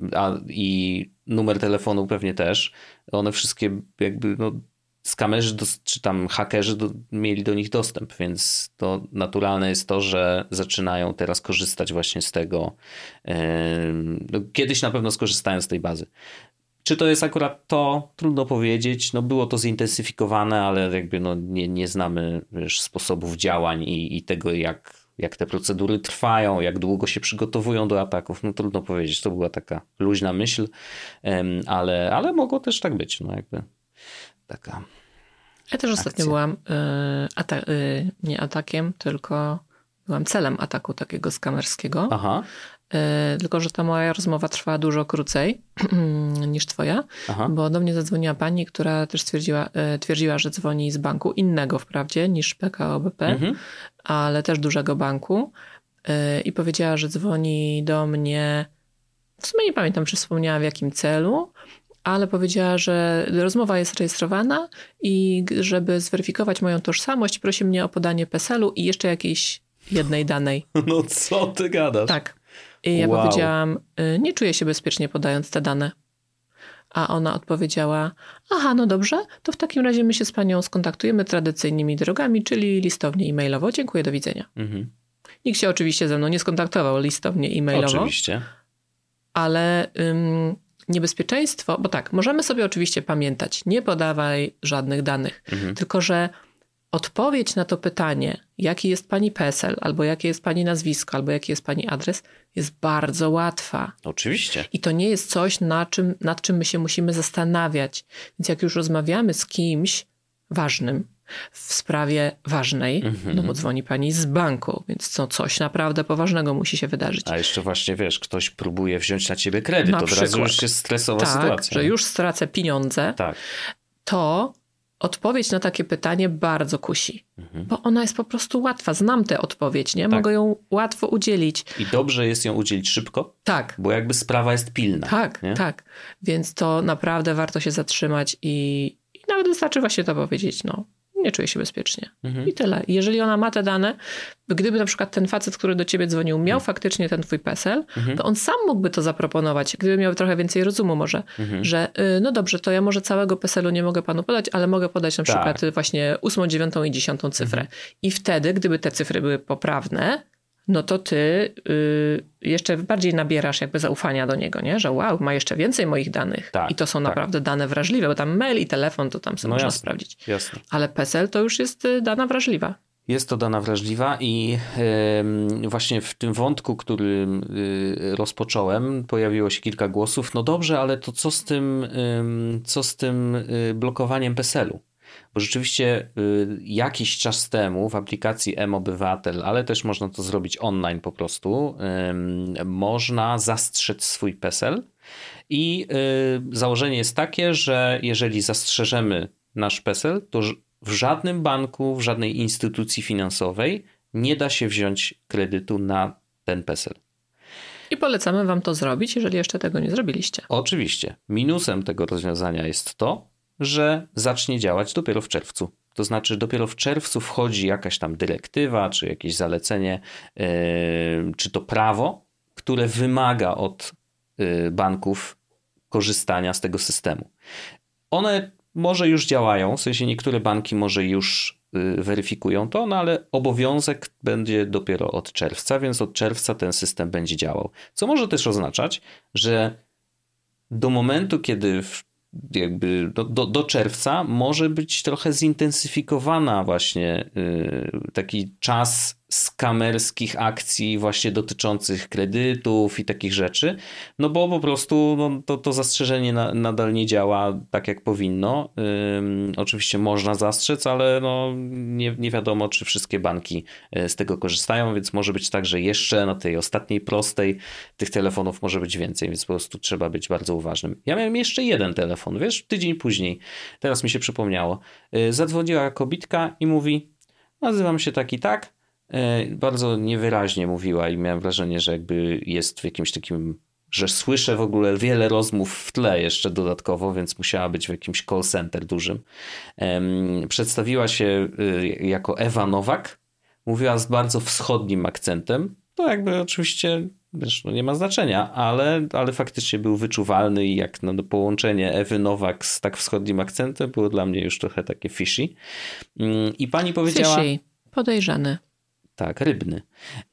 i numer telefonu pewnie też. One wszystkie jakby skamerzy czy tam hakerzy mieli do nich dostęp, więc to naturalne jest to, że zaczynają teraz korzystać właśnie z tego. Kiedyś na pewno skorzystają z tej bazy. Czy to jest akurat to? Trudno powiedzieć. Było to zintensyfikowane, ale jakby nie znamy sposobów działań i tego, jak te procedury trwają, jak długo się przygotowują do ataków. Trudno powiedzieć. To była taka luźna myśl, ale mogło też tak być. Jakby taka ja też ostatnio akcja. byłam nie atakiem, tylko byłam celem ataku takiego skamerskiego. Aha. Tylko że ta moja rozmowa trwała dużo krócej niż twoja, bo do mnie zadzwoniła pani, która też twierdziła, że dzwoni z banku innego wprawdzie niż PKO BP, ale też dużego banku i powiedziała, że dzwoni do mnie, w sumie nie pamiętam, czy wspomniała w jakim celu, ale powiedziała, że rozmowa jest rejestrowana i żeby zweryfikować moją tożsamość, prosi mnie o podanie PESEL-u i jeszcze jakiejś jednej danej. No co ty gadasz? Tak. I ja powiedziałam, nie czuję się bezpiecznie podając te dane. A ona odpowiedziała, aha, no dobrze, to w takim razie my się z panią skontaktujemy tradycyjnymi drogami, czyli listownie e-mailowo. Dziękuję, do widzenia. Nikt się oczywiście ze mną nie skontaktował listownie e-mailowo. Oczywiście. Ale niebezpieczeństwo, bo tak, możemy sobie oczywiście pamiętać, nie podawaj żadnych danych, tylko że odpowiedź na to pytanie, jaki jest pani PESEL, albo jakie jest pani nazwisko, albo jaki jest pani adres, jest bardzo łatwa. Oczywiście. I to nie jest coś, nad czym my się musimy zastanawiać. Więc jak już rozmawiamy z kimś ważnym, w sprawie ważnej, no bo dzwoni pani z banku, więc coś naprawdę poważnego musi się wydarzyć. A jeszcze właśnie, wiesz, ktoś próbuje wziąć na ciebie kredyt, od razu już jest stresowa sytuacja. Że już stracę pieniądze, to odpowiedź na takie pytanie bardzo kusi, bo ona jest po prostu łatwa. Znam tę odpowiedź, nie? Mogę ją łatwo udzielić. I dobrze jest ją udzielić szybko, bo jakby sprawa jest pilna. Tak. Więc to naprawdę warto się zatrzymać i nawet wystarczy właśnie to powiedzieć, nie czuję się bezpiecznie. I tyle. Jeżeli ona ma te dane, gdyby na przykład ten facet, który do ciebie dzwonił, miał faktycznie ten twój PESEL, to on sam mógłby to zaproponować, gdyby miał trochę więcej rozumu może, że no dobrze, to ja może całego PESEL-u nie mogę panu podać, ale mogę podać na przykład właśnie 8, 9 i 10 cyfrę. I wtedy, gdyby te cyfry były poprawne, no to ty jeszcze bardziej nabierasz jakby zaufania do niego, nie? Że wow, ma jeszcze więcej moich danych. I to są naprawdę dane wrażliwe, bo tam mail i telefon to tam sobie można sprawdzić. Jasne. Ale PESEL to już jest dana wrażliwa. Jest to dana wrażliwa i właśnie w tym wątku, który rozpocząłem, pojawiło się kilka głosów. No dobrze, ale to co z tym blokowaniem PESEL-u? Bo rzeczywiście jakiś czas temu w aplikacji mObywatel, ale też można to zrobić online po prostu, można zastrzec swój PESEL i założenie jest takie, że jeżeli zastrzeżemy nasz PESEL, to w żadnym banku, w żadnej instytucji finansowej nie da się wziąć kredytu na ten PESEL. I polecamy wam to zrobić, jeżeli jeszcze tego nie zrobiliście. Oczywiście. Minusem tego rozwiązania jest to, że zacznie działać dopiero w czerwcu. To znaczy dopiero w czerwcu wchodzi jakaś tam dyrektywa, czy jakieś zalecenie, czy to prawo, które wymaga od banków korzystania z tego systemu. One może już działają, w sensie niektóre banki może już weryfikują to, no ale obowiązek będzie dopiero od czerwca, więc od czerwca ten system będzie działał. Co może też oznaczać, że do momentu, kiedy jakby do czerwca może być trochę zintensyfikowana właśnie taki czas skamerskich akcji właśnie dotyczących kredytów i takich rzeczy, no bo po prostu to zastrzeżenie nadal nie działa tak jak powinno. Oczywiście można zastrzec, ale nie wiadomo, czy wszystkie banki z tego korzystają, więc może być tak, że jeszcze na tej ostatniej prostej tych telefonów może być więcej, więc po prostu trzeba być bardzo uważnym. Ja miałem jeszcze jeden telefon, wiesz, tydzień później, teraz mi się przypomniało, zadzwoniła kobitka i mówi, nazywam się tak i tak, bardzo niewyraźnie mówiła i miałem wrażenie, że jakby jest w jakimś takim, że słyszę w ogóle wiele rozmów w tle jeszcze dodatkowo, więc musiała być w jakimś call center dużym. Przedstawiła się jako Ewa Nowak, mówiła z bardzo wschodnim akcentem. To jakby oczywiście wiesz, nie ma znaczenia, ale faktycznie był wyczuwalny i jak połączenie Ewy Nowak z tak wschodnim akcentem było dla mnie już trochę takie fishy. I pani powiedziała... Fishy, podejrzany. Tak, rybny.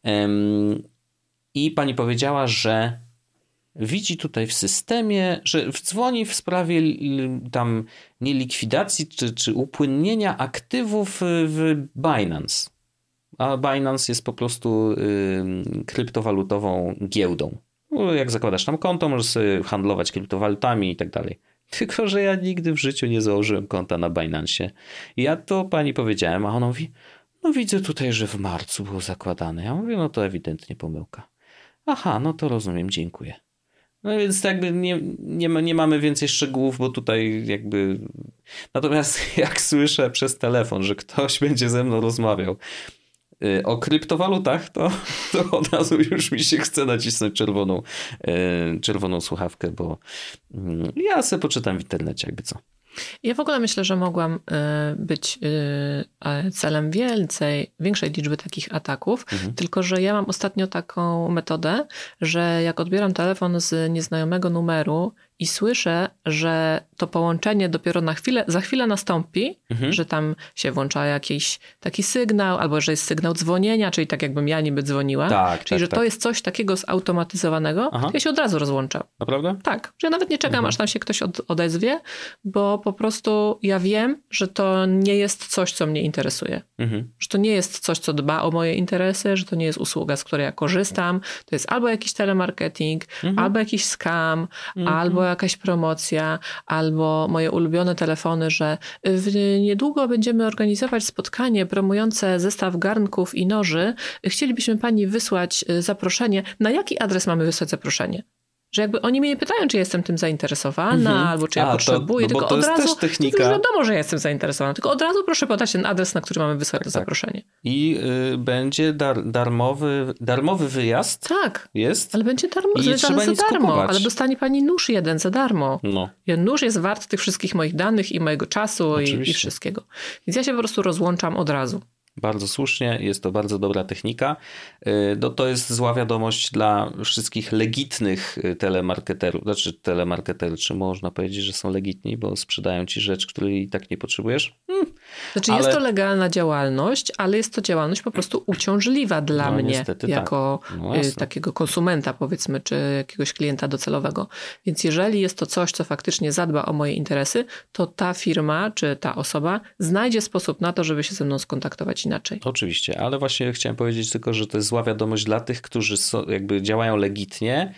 I pani powiedziała, że widzi tutaj w systemie, że dzwoni w sprawie tam nie likwidacji czy upłynnienia aktywów w Binance. A Binance jest po prostu kryptowalutową giełdą. Jak zakładasz tam konto, możesz sobie handlować kryptowalutami i tak dalej. Tylko że ja nigdy w życiu nie założyłem konta na Binance. I ja to pani powiedziałem, a ona mówi, no widzę tutaj, że w marcu było zakładane. Ja mówię, no to ewidentnie pomyłka. Aha, no to rozumiem, dziękuję. No więc jakby nie mamy więcej szczegółów, bo tutaj jakby... Natomiast jak słyszę przez telefon, że ktoś będzie ze mną rozmawiał o kryptowalutach, to od razu już mi się chce nacisnąć czerwoną słuchawkę, bo ja sobie poczytam w internecie jakby co. Ja w ogóle myślę, że mogłam być celem większej liczby takich ataków, tylko że ja mam ostatnio taką metodę, że jak odbieram telefon z nieznajomego numeru i słyszę, że to połączenie dopiero za chwilę nastąpi, że tam się włącza jakiś taki sygnał, albo że jest sygnał dzwonienia, czyli tak jakbym ja niby dzwoniła. Czyli że to jest coś takiego zautomatyzowanego, to ja się od razu rozłączam. Naprawdę? Tak, że ja nawet nie czekam, aż tam się ktoś odezwie, bo po prostu ja wiem, że to nie jest coś, co mnie interesuje. Że to nie jest coś, co dba o moje interesy, że to nie jest usługa, z której ja korzystam. To jest albo jakiś telemarketing, albo jakiś scam, albo jakaś promocja, albo moje ulubione telefony, że niedługo będziemy organizować spotkanie promujące zestaw garnków i noży. Chcielibyśmy pani wysłać zaproszenie. Na jaki adres mamy wysłać zaproszenie? Że jakby oni mnie nie pytają, czy jestem tym zainteresowana, albo czy ja potrzebuję, no bo tylko to od jest razu, też technika. to już wiadomo, że ja jestem zainteresowana, tylko od razu proszę podać ten adres, na który mamy wysłać to zaproszenie. I będzie darmowy wyjazd. Tak, jest. ale będzie I trzeba nic za darmo, kupować. ale dostanie pani nóż jeden za darmo. No. Nóż jest wart tych wszystkich moich danych i mojego czasu i wszystkiego. Więc ja się po prostu rozłączam od razu. Bardzo słusznie, jest to bardzo dobra technika. No, to jest zła wiadomość dla wszystkich legitnych telemarketerów. Znaczy telemarketerzy, czy można powiedzieć, że są legitni, bo sprzedają ci rzecz, której i tak nie potrzebujesz? Znaczy jest to legalna działalność, ale jest to działalność po prostu uciążliwa dla mnie niestety, jako takiego konsumenta, powiedzmy, czy jakiegoś klienta docelowego. Więc jeżeli jest to coś, co faktycznie zadba o moje interesy, to ta firma czy ta osoba znajdzie sposób na to, żeby się ze mną skontaktować inaczej. Oczywiście, ale właśnie chciałem powiedzieć tylko, że to jest zła wiadomość dla tych, którzy jakby działają legitnie.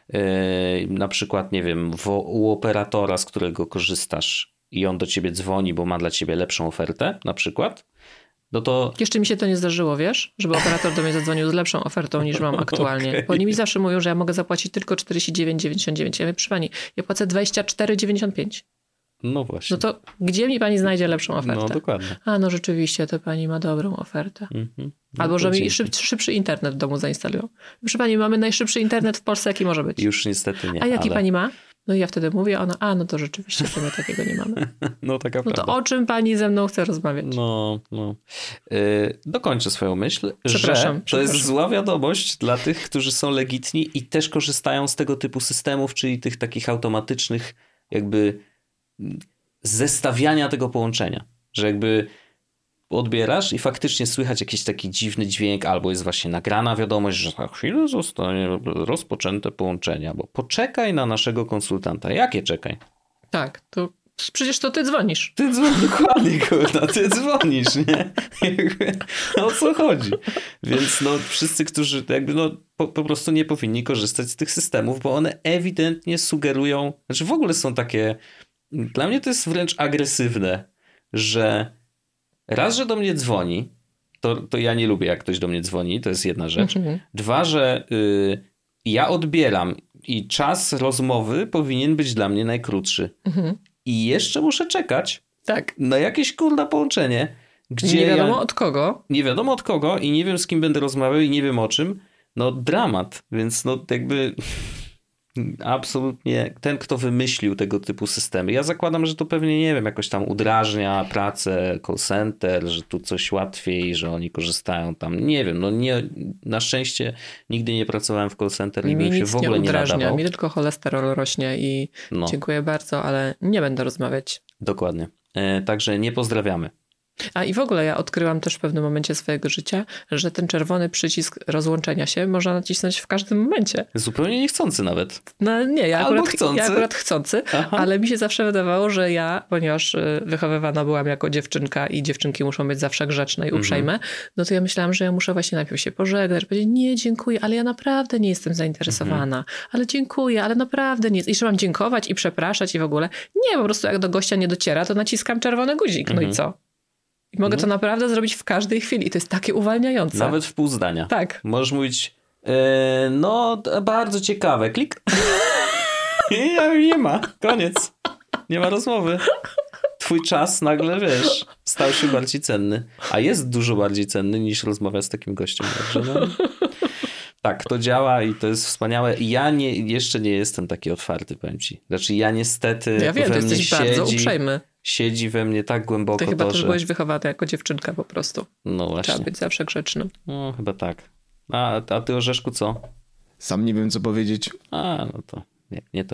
Na przykład, nie wiem, u operatora, z którego korzystasz i on do ciebie dzwoni, bo ma dla ciebie lepszą ofertę, na przykład, no to... Jeszcze mi się to nie zdarzyło, wiesz? Żeby operator do mnie zadzwonił z lepszą ofertą niż mam aktualnie. Okay. Bo oni mi zawsze mówią, że ja mogę zapłacić tylko 49,99. Ja mówię, proszę pani, ja płacę 24,95. No właśnie. No to gdzie mi pani znajdzie lepszą ofertę? No dokładnie. No rzeczywiście, to pani ma dobrą ofertę. No albo że mi szybszy internet w domu zainstalują. Proszę pani, mamy najszybszy internet w Polsce, jaki może być. Już niestety nie. A jaki pani ma? No i ja wtedy mówię, ona, no to rzeczywiście my takiego nie mamy. No taka prawda. No to o czym pani ze mną chce rozmawiać? No. Dokończę swoją myśl, Przepraszam. To jest zła wiadomość dla tych, którzy są legitni i też korzystają z tego typu systemów, czyli tych takich automatycznych jakby zestawiania tego połączenia. Że jakby odbierasz i faktycznie słychać jakiś taki dziwny dźwięk, albo jest właśnie nagrana wiadomość, że za chwilę zostanie rozpoczęte połączenie, albo poczekaj na naszego konsultanta. Jakie czekaj? Tak, to przecież to ty dzwonisz. Ty dzwonisz, dokładnie, kurwa, ty dzwonisz, nie? O co chodzi? Więc no wszyscy, którzy jakby po prostu nie powinni korzystać z tych systemów, bo one ewidentnie sugerują, znaczy w ogóle są takie, dla mnie to jest wręcz agresywne, że raz, że do mnie dzwoni, to ja nie lubię, jak ktoś do mnie dzwoni, to jest jedna rzecz. Dwa, że ja odbieram i czas rozmowy powinien być dla mnie najkrótszy. I jeszcze muszę czekać na jakieś kurna połączenie, gdzie nie wiadomo od kogo. Nie wiadomo od kogo i nie wiem, z kim będę rozmawiał i nie wiem o czym. No dramat, więc jakby... Absolutnie ten, kto wymyślił tego typu systemy. Ja zakładam, że to pewnie, nie wiem, jakoś tam udrażnia pracę call center, że tu coś łatwiej, że oni korzystają tam. Nie wiem, na szczęście nigdy nie pracowałem w call center i bym się w ogóle nie nadawał. Mi tylko cholesterol rośnie i dziękuję bardzo, ale nie będę rozmawiać. Dokładnie. Także nie pozdrawiamy. A i w ogóle ja odkryłam też w pewnym momencie swojego życia, że ten czerwony przycisk rozłączenia się można nacisnąć w każdym momencie. Zupełnie niechcący nawet. No nie, ja chcący. akurat chcący, ale mi się zawsze wydawało, że ja, ponieważ wychowywana byłam jako dziewczynka i dziewczynki muszą być zawsze grzeczne i uprzejme, no to ja myślałam, że ja muszę właśnie najpierw się pożegnać, powiedzieć nie, dziękuję, ale ja naprawdę nie jestem zainteresowana, ale dziękuję, ale naprawdę nie. I że mam dziękować i przepraszać i w ogóle. Nie, po prostu jak do gościa nie dociera, to naciskam czerwony guzik. No i co? I mogę to naprawdę zrobić w każdej chwili. I to jest takie uwalniające. Nawet w pół zdania. Tak. Możesz mówić, bardzo ciekawe. Klik. Nie ma. Koniec. Nie ma rozmowy. Twój czas nagle, wiesz, stał się bardziej cenny. A jest dużo bardziej cenny niż rozmawiać z takim gościem. Także tak, to działa i to jest wspaniałe. Ja jeszcze nie jestem taki otwarty, powiem ci. Znaczy ja niestety... Ja wiem, że jesteś bardzo uprzejmy. Siedzi we mnie tak głęboko Ty chyba to, też że... byłeś wychowany jako dziewczynka po prostu. No właśnie. Trzeba być zawsze grzecznym. No chyba tak. A ty, Orzeszku, co? Sam nie wiem, co powiedzieć. No to nie.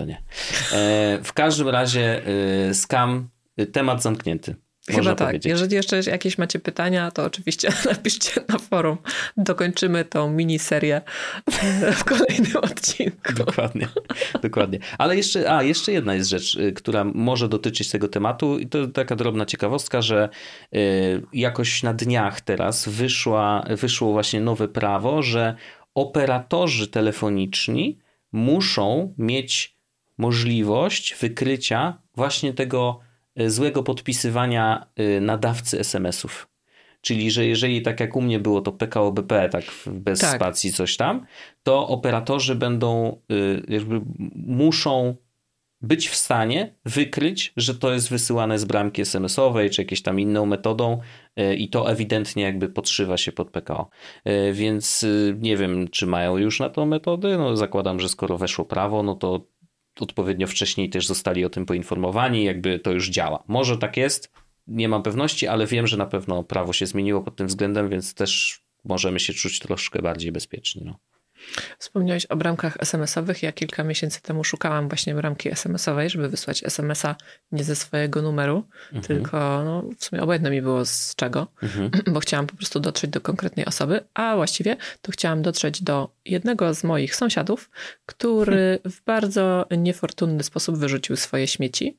W każdym razie scam, temat zamknięty. Chyba tak. Powiedzieć. Jeżeli jeszcze jakieś macie pytania, to oczywiście napiszcie na forum. Dokończymy tą miniserię w kolejnym odcinku. Dokładnie. Ale jeszcze jedna jest rzecz, która może dotyczyć tego tematu i to taka drobna ciekawostka, że jakoś na dniach teraz wyszło właśnie nowe prawo, że operatorzy telefoniczni muszą mieć możliwość wykrycia właśnie tego złego podpisywania nadawcy SMS-ów. Czyli, że jeżeli tak jak u mnie było to PKO BP, tak bez spacji coś tam, to operatorzy będą jakby muszą być w stanie wykryć, że to jest wysyłane z bramki SMS-owej, czy jakąś tam inną metodą i to ewidentnie jakby podszywa się pod PKO. Więc nie wiem, czy mają już na to metody. No zakładam, że skoro weszło prawo, no to odpowiednio wcześniej też zostali o tym poinformowani, jakby to już działa. Może tak jest, nie mam pewności, ale wiem, że na pewno prawo się zmieniło pod tym względem, więc też możemy się czuć troszkę bardziej bezpiecznie. No. Wspomniałeś o bramkach SMS-owych. Ja kilka miesięcy temu szukałam właśnie bramki SMS-owej, żeby wysłać SMS-a nie ze swojego numeru, tylko no, w sumie obojętne mi było z czego, bo chciałam po prostu dotrzeć do konkretnej osoby, a właściwie to chciałam dotrzeć do jednego z moich sąsiadów, który w bardzo niefortunny sposób wyrzucił swoje śmieci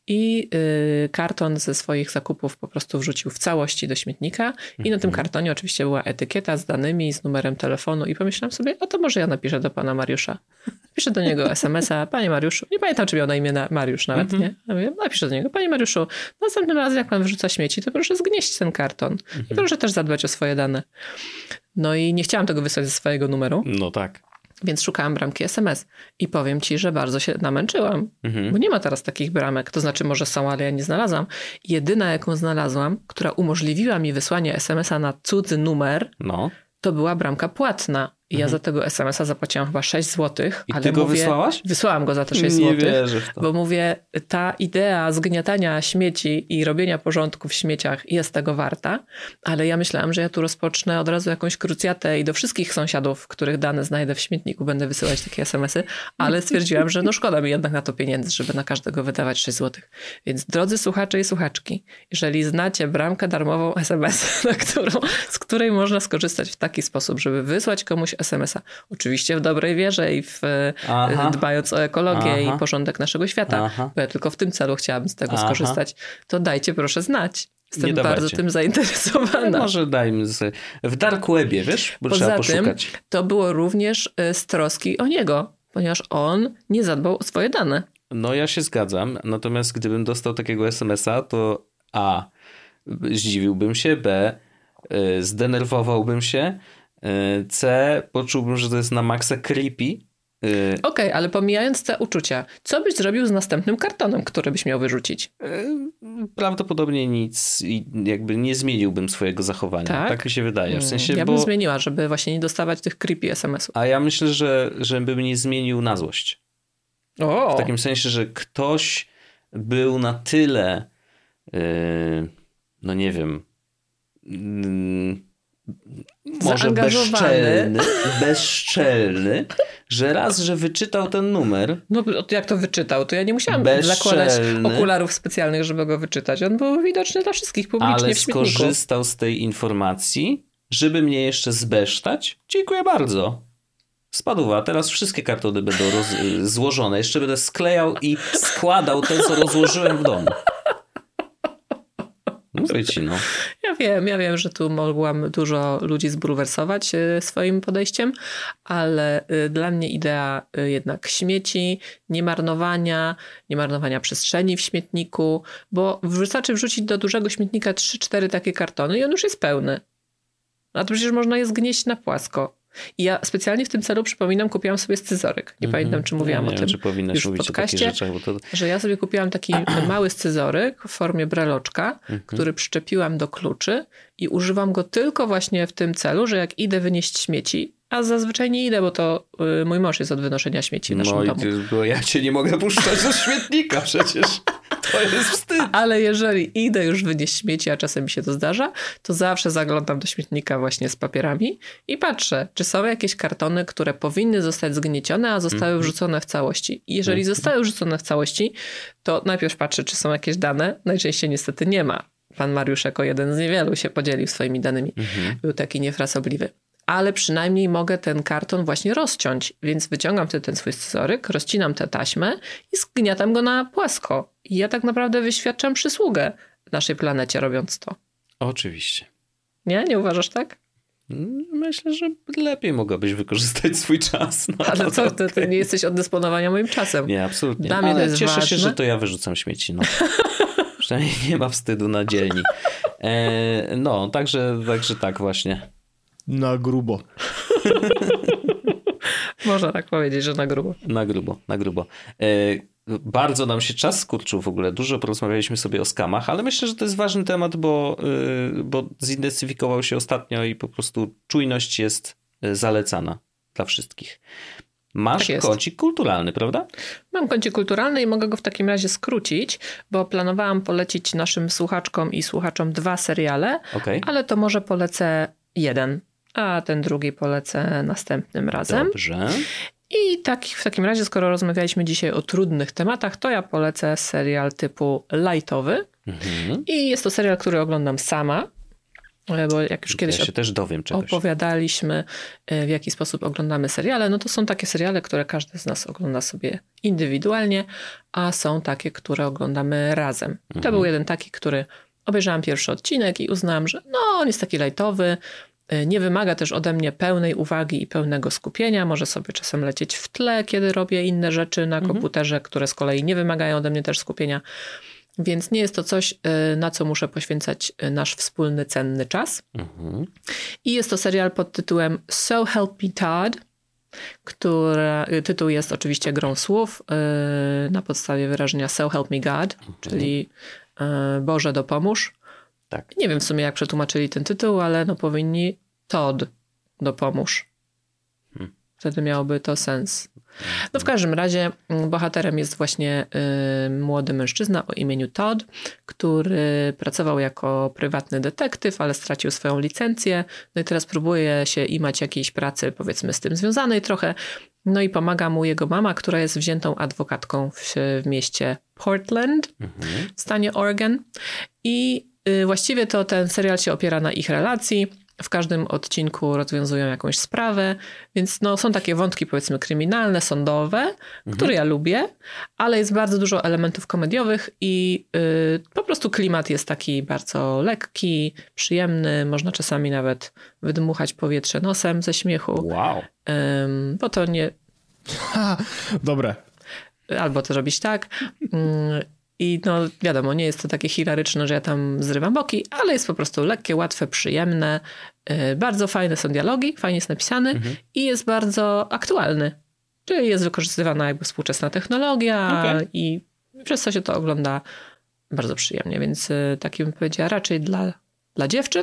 i karton ze swoich zakupów po prostu wrzucił w całości do śmietnika i na tym kartonie oczywiście była etykieta z danymi, z numerem telefonu i pomyślałam sobie, a to może ja napiszę do pana Mariusza. Piszę do niego SMS-a, panie Mariuszu, nie pamiętam, czy miał na imię Mariusz nawet, nie? Napiszę do niego, panie Mariuszu, następnym razem jak pan wyrzuca śmieci, to proszę zgnieść ten karton i proszę też zadbać o swoje dane. No i nie chciałam tego wysłać ze swojego numeru. No tak. Więc szukałam bramki SMS i powiem ci, że bardzo się namęczyłam, bo nie ma teraz takich bramek. To znaczy może są, ale ja nie znalazłam. Jedyna, jaką znalazłam, która umożliwiła mi wysłanie SMS-a na cudzy numer, to była bramka płatna. I ja za tego SMS-a zapłaciłam chyba 6 zł. I ale ty go wysłałaś? Wysłałam go za te 6 zł. Nie wierzę w to. Bo mówię, ta idea zgniatania śmieci i robienia porządku w śmieciach jest tego warta, ale ja myślałam, że ja tu rozpocznę od razu jakąś krucjatę i do wszystkich sąsiadów, których dane znajdę w śmietniku, będę wysyłać takie SMS-y, ale stwierdziłam, że no szkoda mi jednak na to pieniędzy, żeby na każdego wydawać 6 zł. Więc drodzy słuchacze i słuchaczki, jeżeli znacie bramkę darmową SMS, z której można skorzystać w taki sposób, żeby wysłać komuś SMS-a. Oczywiście w dobrej wierze i dbając o ekologię i porządek naszego świata, bo ja tylko w tym celu chciałabym z tego skorzystać, to dajcie proszę znać. Jestem bardzo tym zainteresowana. Może dajmy w dark webie, wiesz? Bo poza trzeba poszukać. Tym, to było również z troski o niego, ponieważ on nie zadbał o swoje dane. No ja się zgadzam, natomiast gdybym dostał takiego SMS-a, to A, zdziwiłbym się, B, zdenerwowałbym się, C, poczułbym, że to jest na maksa creepy. Okej, ale pomijając te uczucia, co byś zrobił z następnym kartonem, który byś miał wyrzucić? Prawdopodobnie nic i jakby nie zmieniłbym swojego zachowania. Tak mi się wydaje. W sensie, ja bym zmieniła, żeby właśnie nie dostawać tych creepy SMS-ów. A ja myślę, że bym nie zmienił na złość. W takim sensie, że ktoś był na tyle no nie wiem może bezczelny, że raz, że wyczytał ten numer. No jak to wyczytał? To ja nie musiałam zakładać okularów specjalnych, żeby go wyczytać. On był widoczny dla wszystkich publicznie ale w śmietniku. skorzystał z tej informacji, żeby mnie jeszcze zbesztać. Dziękuję bardzo. Spadła, teraz wszystkie kartony będą złożone. Jeszcze będę sklejał i składał te, co rozłożyłem w domu. Mówię ci, no. Ja wiem, że tu mogłam dużo ludzi zbulwersować swoim podejściem, ale dla mnie idea jednak śmieci, niemarnowania przestrzeni w śmietniku, bo wystarczy wrzucić do dużego śmietnika 3-4 takie kartony i on już jest pełny. A to przecież można je zgnieść na płasko. I ja specjalnie w tym celu, przypominam, kupiłam sobie scyzoryk. Nie pamiętam, czy mówiłam o tym czy powinnaś już w podcaście, rzeczach, bo to... że ja sobie kupiłam taki mały scyzoryk w formie breloczka, który przyczepiłam do kluczy i używam go tylko właśnie w tym celu, że jak idę wynieść śmieci, a zazwyczaj nie idę, bo to mój mąż jest od wynoszenia śmieci w naszym domu. Bo ja cię nie mogę puszczać do śmietnika przecież. To jest wstyd. Ale jeżeli idę już wynieść śmieci, a czasem mi się to zdarza, to zawsze zaglądam do śmietnika właśnie z papierami i patrzę, czy są jakieś kartony, które powinny zostać zgniecione, a zostały wrzucone w całości. I jeżeli zostały wrzucone w całości, to najpierw patrzę, czy są jakieś dane. Najczęściej niestety nie ma. Pan Mariusz jako jeden z niewielu się podzielił swoimi danymi. Był taki niefrasobliwy. Ale przynajmniej mogę ten karton właśnie rozciąć. Więc wyciągam ten swój scyzoryk, rozcinam tę taśmę i zgniatam go na płasko. I ja tak naprawdę wyświadczam przysługę naszej planecie robiąc to. Oczywiście. Nie? Nie uważasz tak? Myślę, że lepiej mogłabyś wykorzystać swój czas. No, ale co, ty nie jesteś od dysponowania moim czasem. Nie, absolutnie. Dla mnie to jest cieszę ważne. się, że to ja wyrzucam śmieci. No. Przynajmniej nie ma wstydu na dzielni. No, także tak właśnie. Na grubo. Można tak powiedzieć, że na grubo. Na grubo. Bardzo nam się czas skurczył w ogóle. Dużo porozmawialiśmy sobie o skamach, ale myślę, że to jest ważny temat, bo zintensyfikował się ostatnio i po prostu czujność jest zalecana dla wszystkich. Masz Tak kącik kulturalny, prawda? Mam kącik kulturalny i mogę go w takim razie skrócić, bo planowałam polecić naszym słuchaczkom i słuchaczom 2 seriale, ale to może polecę jeden, a ten drugi polecę następnym razem. Dobrze. I w takim razie, skoro rozmawialiśmy dzisiaj o trudnych tematach, to ja polecę serial typu lightowy. I jest to serial, który oglądam sama, bo jak już kiedyś ja się też dowiem czegoś. opowiadaliśmy, w jaki sposób oglądamy seriale, no to są takie seriale, które każdy z nas ogląda sobie indywidualnie, a są takie, które oglądamy razem. To był jeden taki, który obejrzałam pierwszy odcinek i uznałam, że on jest taki lightowy, nie wymaga też ode mnie pełnej uwagi i pełnego skupienia. Może sobie czasem lecieć w tle, kiedy robię inne rzeczy na komputerze, które z kolei nie wymagają ode mnie też skupienia. Więc nie jest to coś, na co muszę poświęcać nasz wspólny, cenny czas. I jest to serial pod tytułem So Help Me Todd, tytuł jest oczywiście grą słów na podstawie wyrażenia So Help Me God, czyli Boże dopomóż. Tak. Nie wiem w sumie jak przetłumaczyli ten tytuł, ale powinni Todd dopomóż. Wtedy miałoby to sens. No w każdym razie bohaterem jest właśnie młody mężczyzna o imieniu Todd, który pracował jako prywatny detektyw, ale stracił swoją licencję. No i teraz próbuje się imać jakiejś pracy, powiedzmy z tym związanej trochę. No i pomaga mu jego mama, która jest wziętą adwokatką w mieście Portland w stanie Oregon. I właściwie to ten serial się opiera na ich relacji. W każdym odcinku rozwiązują jakąś sprawę, więc są takie wątki powiedzmy kryminalne, sądowe, które ja lubię, ale jest bardzo dużo elementów komediowych i po prostu klimat jest taki bardzo lekki, przyjemny, można czasami nawet wydmuchać powietrze nosem ze śmiechu. Wow. Bo to nie... Dobre. Albo to robić tak. I wiadomo, nie jest to takie hilaryczne, że ja tam zrywam boki, ale jest po prostu lekkie, łatwe, przyjemne. Bardzo fajne są dialogi, fajnie jest napisany i jest bardzo aktualny. Czyli jest wykorzystywana jakby współczesna technologia i przez co się to ogląda bardzo przyjemnie. Więc taki bym powiedziała raczej dla dziewczyn.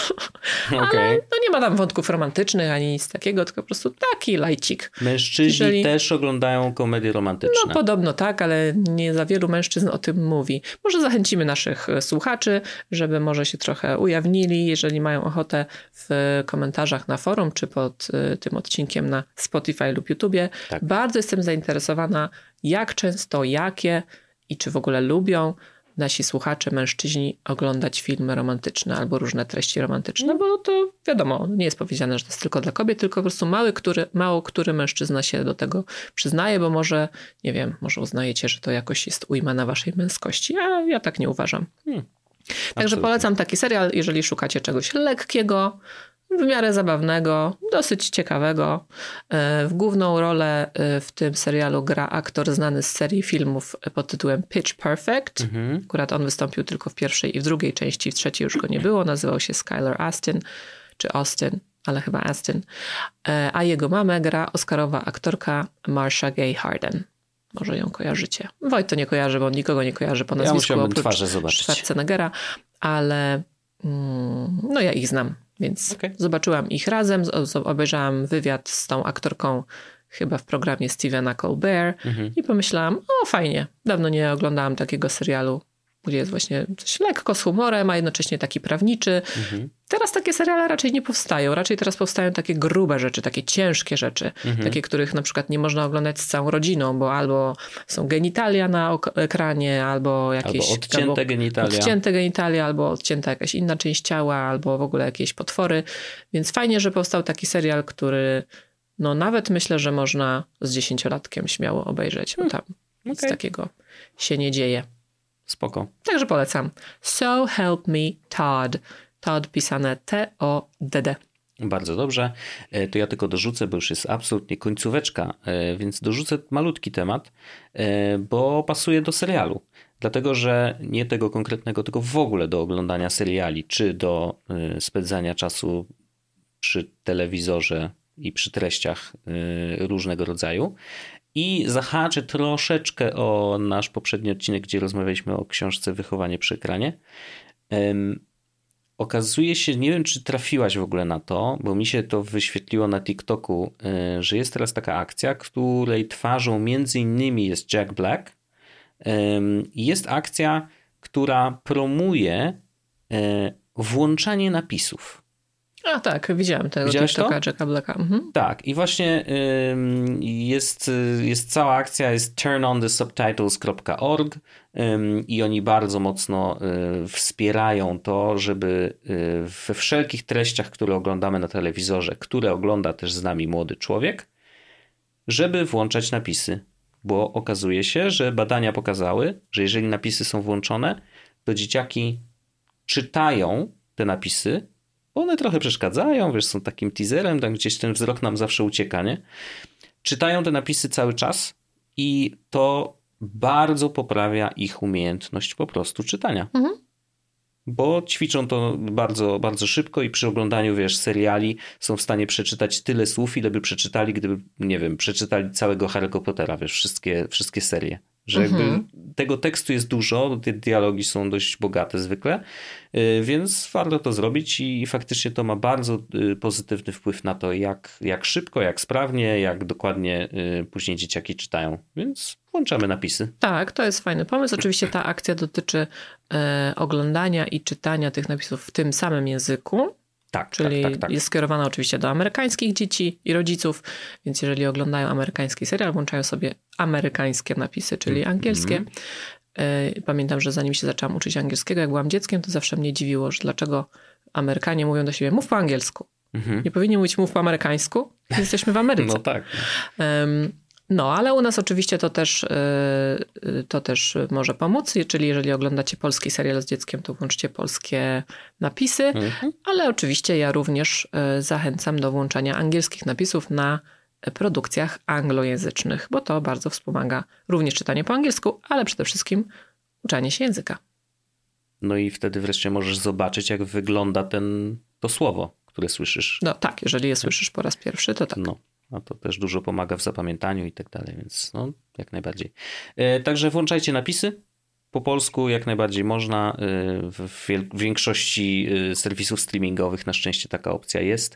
Ale nie ma tam wątków romantycznych ani nic takiego, tylko po prostu taki lajcik. Mężczyźni też oglądają komedie romantyczne. No podobno tak, ale nie za wielu mężczyzn o tym mówi. Może zachęcimy naszych słuchaczy, żeby może się trochę ujawnili, jeżeli mają ochotę w komentarzach na forum, czy pod tym odcinkiem na Spotify lub YouTubie. Tak. Bardzo jestem zainteresowana, jak często, jakie i czy w ogóle lubią nasi słuchacze, mężczyźni oglądać filmy romantyczne albo różne treści romantyczne, bo to wiadomo, nie jest powiedziane, że to jest tylko dla kobiet, tylko po prostu mało który mężczyzna się do tego przyznaje, bo może, nie wiem, może uznajecie, że to jakoś jest ujma na waszej męskości, a ja tak nie uważam. Także polecam taki serial, jeżeli szukacie czegoś lekkiego, w miarę zabawnego, dosyć ciekawego. W główną rolę w tym serialu gra aktor znany z serii filmów pod tytułem Pitch Perfect. Akurat on wystąpił tylko w pierwszej i w drugiej części, w trzeciej już go nie było. Nazywał się Skylar Astin, czy Austin, ale chyba Astin. A jego mamę gra oscarowa aktorka Marsha Gay Harden. Może ją kojarzycie. Wojt to nie kojarzy, bo on nikogo nie kojarzy po nazwisku oprócz Schwarzeneggera, ale ja ich znam. Więc zobaczyłam ich razem, obejrzałam wywiad z tą aktorką chyba w programie Stevena Colbert i pomyślałam, fajnie, dawno nie oglądałam takiego serialu, gdzie jest właśnie coś lekko z humorem, a jednocześnie taki prawniczy. Teraz takie seriale raczej nie powstają. Raczej teraz powstają takie grube rzeczy, takie ciężkie rzeczy. Takie, których na przykład nie można oglądać z całą rodziną, bo albo są genitalia na ekranie, albo jakieś... Albo odcięte genitalia. Albo odcięta jakaś inna część ciała, albo w ogóle jakieś potwory. Więc fajnie, że powstał taki serial, który nawet myślę, że można z 10-latkiem śmiało obejrzeć, bo tam nic takiego się nie dzieje. Spoko. Także polecam. So Help Me Todd. Todd pisane T-O-D-D. Bardzo dobrze. To ja tylko dorzucę, bo już jest absolutnie końcóweczka, więc dorzucę malutki temat, bo pasuje do serialu. Dlatego, że nie tego konkretnego, tylko w ogóle do oglądania seriali, czy do spędzania czasu przy telewizorze i przy treściach różnego rodzaju. I zahaczę troszeczkę o nasz poprzedni odcinek, gdzie rozmawialiśmy o książce Wychowanie przy ekranie. Okazuje się, nie wiem, czy trafiłaś w ogóle na to, bo mi się to wyświetliło na TikToku, że jest teraz taka akcja, której twarzą między innymi jest Jack Black. Jest akcja, która promuje włączanie napisów. A tak, widziałem tego TikToka Jacka Blacka. Tak, i właśnie jest cała akcja, jest turnonthesubtitles.org i oni bardzo mocno wspierają to, żeby we wszelkich treściach, które oglądamy na telewizorze, które ogląda też z nami młody człowiek, żeby włączać napisy. Bo okazuje się, że badania pokazały, że jeżeli napisy są włączone, to dzieciaki czytają te napisy, one trochę przeszkadzają, wiesz, są takim teaserem, tam gdzieś ten wzrok nam zawsze ucieka, nie? Czytają te napisy cały czas i to bardzo poprawia ich umiejętność po prostu czytania. Bo ćwiczą to bardzo, bardzo szybko i przy oglądaniu, wiesz, seriali są w stanie przeczytać tyle słów, ile by przeczytali, gdyby, nie wiem, przeczytali całego Harry'ego Pottera, wiesz, wszystkie serie. Że jakby tego tekstu jest dużo, te dialogi są dość bogate zwykle, więc warto to zrobić i faktycznie to ma bardzo pozytywny wpływ na to, jak szybko, jak sprawnie, jak dokładnie później dzieciaki czytają. Więc włączamy napisy. Tak, to jest fajny pomysł. Oczywiście ta akcja dotyczy oglądania i czytania tych napisów w tym samym języku. Tak, czyli tak. jest skierowana oczywiście do amerykańskich dzieci i rodziców, więc jeżeli oglądają amerykański serial, włączają sobie amerykańskie napisy, czyli angielskie. Pamiętam, że zanim się zaczęłam uczyć angielskiego, jak byłam dzieckiem, to zawsze mnie dziwiło, że dlaczego Amerykanie mówią do siebie mów po angielsku. Nie powinni mówić mów po amerykańsku, jesteśmy w Ameryce. No tak. No, ale u nas oczywiście to też może pomóc, czyli jeżeli oglądacie polski serial z dzieckiem, to włączcie polskie napisy, ale oczywiście ja również zachęcam do włączania angielskich napisów na produkcjach anglojęzycznych, bo to bardzo wspomaga również czytanie po angielsku, ale przede wszystkim uczenie się języka. No i wtedy wreszcie możesz zobaczyć, jak wygląda to słowo, które słyszysz. No tak, jeżeli je słyszysz po raz pierwszy, to tak. No. A to też dużo pomaga w zapamiętaniu i tak dalej, więc no, jak najbardziej. Także włączajcie napisy. Po polsku jak najbardziej można. W większości serwisów streamingowych na szczęście taka opcja jest.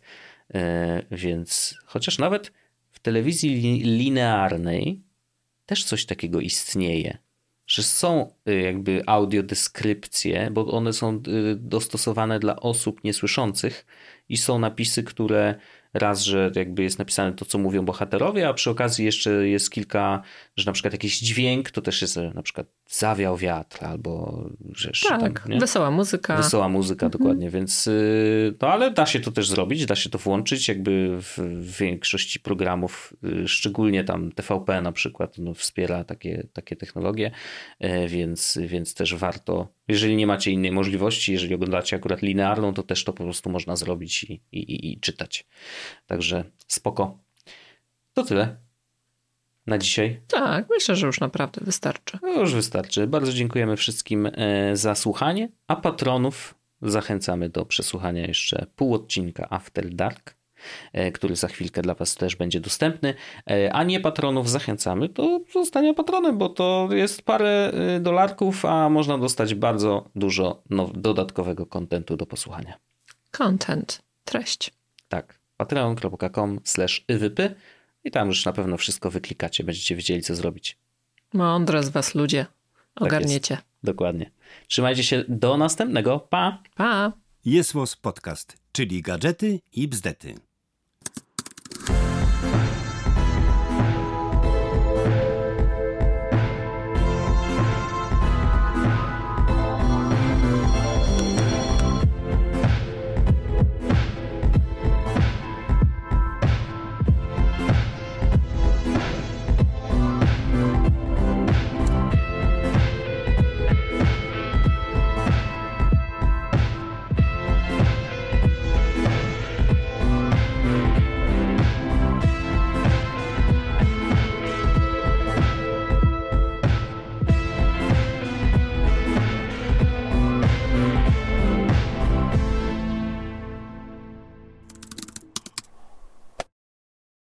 Więc chociaż nawet w telewizji linearnej też coś takiego istnieje. Że są jakby audiodeskrypcje, bo one są dostosowane dla osób niesłyszących i są napisy, które raz, że jakby jest napisane to, co mówią bohaterowie, a przy okazji jeszcze jest kilka, że na przykład jakiś dźwięk, to też jest na przykład zawiał wiatr albo rzecz. Tak, tam, nie? Wesoła muzyka. Wesoła muzyka, dokładnie, więc no ale da się to też zrobić, da się to włączyć jakby w większości programów, szczególnie tam TVP na przykład no, wspiera takie technologie, więc też warto, jeżeli nie macie innej możliwości, jeżeli oglądacie akurat linearną, to też to po prostu można zrobić i czytać. Także spoko. To tyle na dzisiaj. Tak, myślę, że już naprawdę wystarczy. No już wystarczy. Bardzo dziękujemy wszystkim za słuchanie, a patronów zachęcamy do przesłuchania jeszcze pół odcinka After Dark, który za chwilkę dla was też będzie dostępny, a nie patronów zachęcamy do zostania patronem, bo to jest parę dolarków, a można dostać bardzo dużo dodatkowego kontentu do posłuchania. Content, treść. Tak, patreon.com/iwypy i tam już na pewno wszystko wyklikacie, będziecie wiedzieli, co zrobić. Mądre z was ludzie. Ogarniecie. Tak jest. Dokładnie. Trzymajcie się, do następnego. Pa! Pa! Jest Podcast, czyli gadżety i bzdety.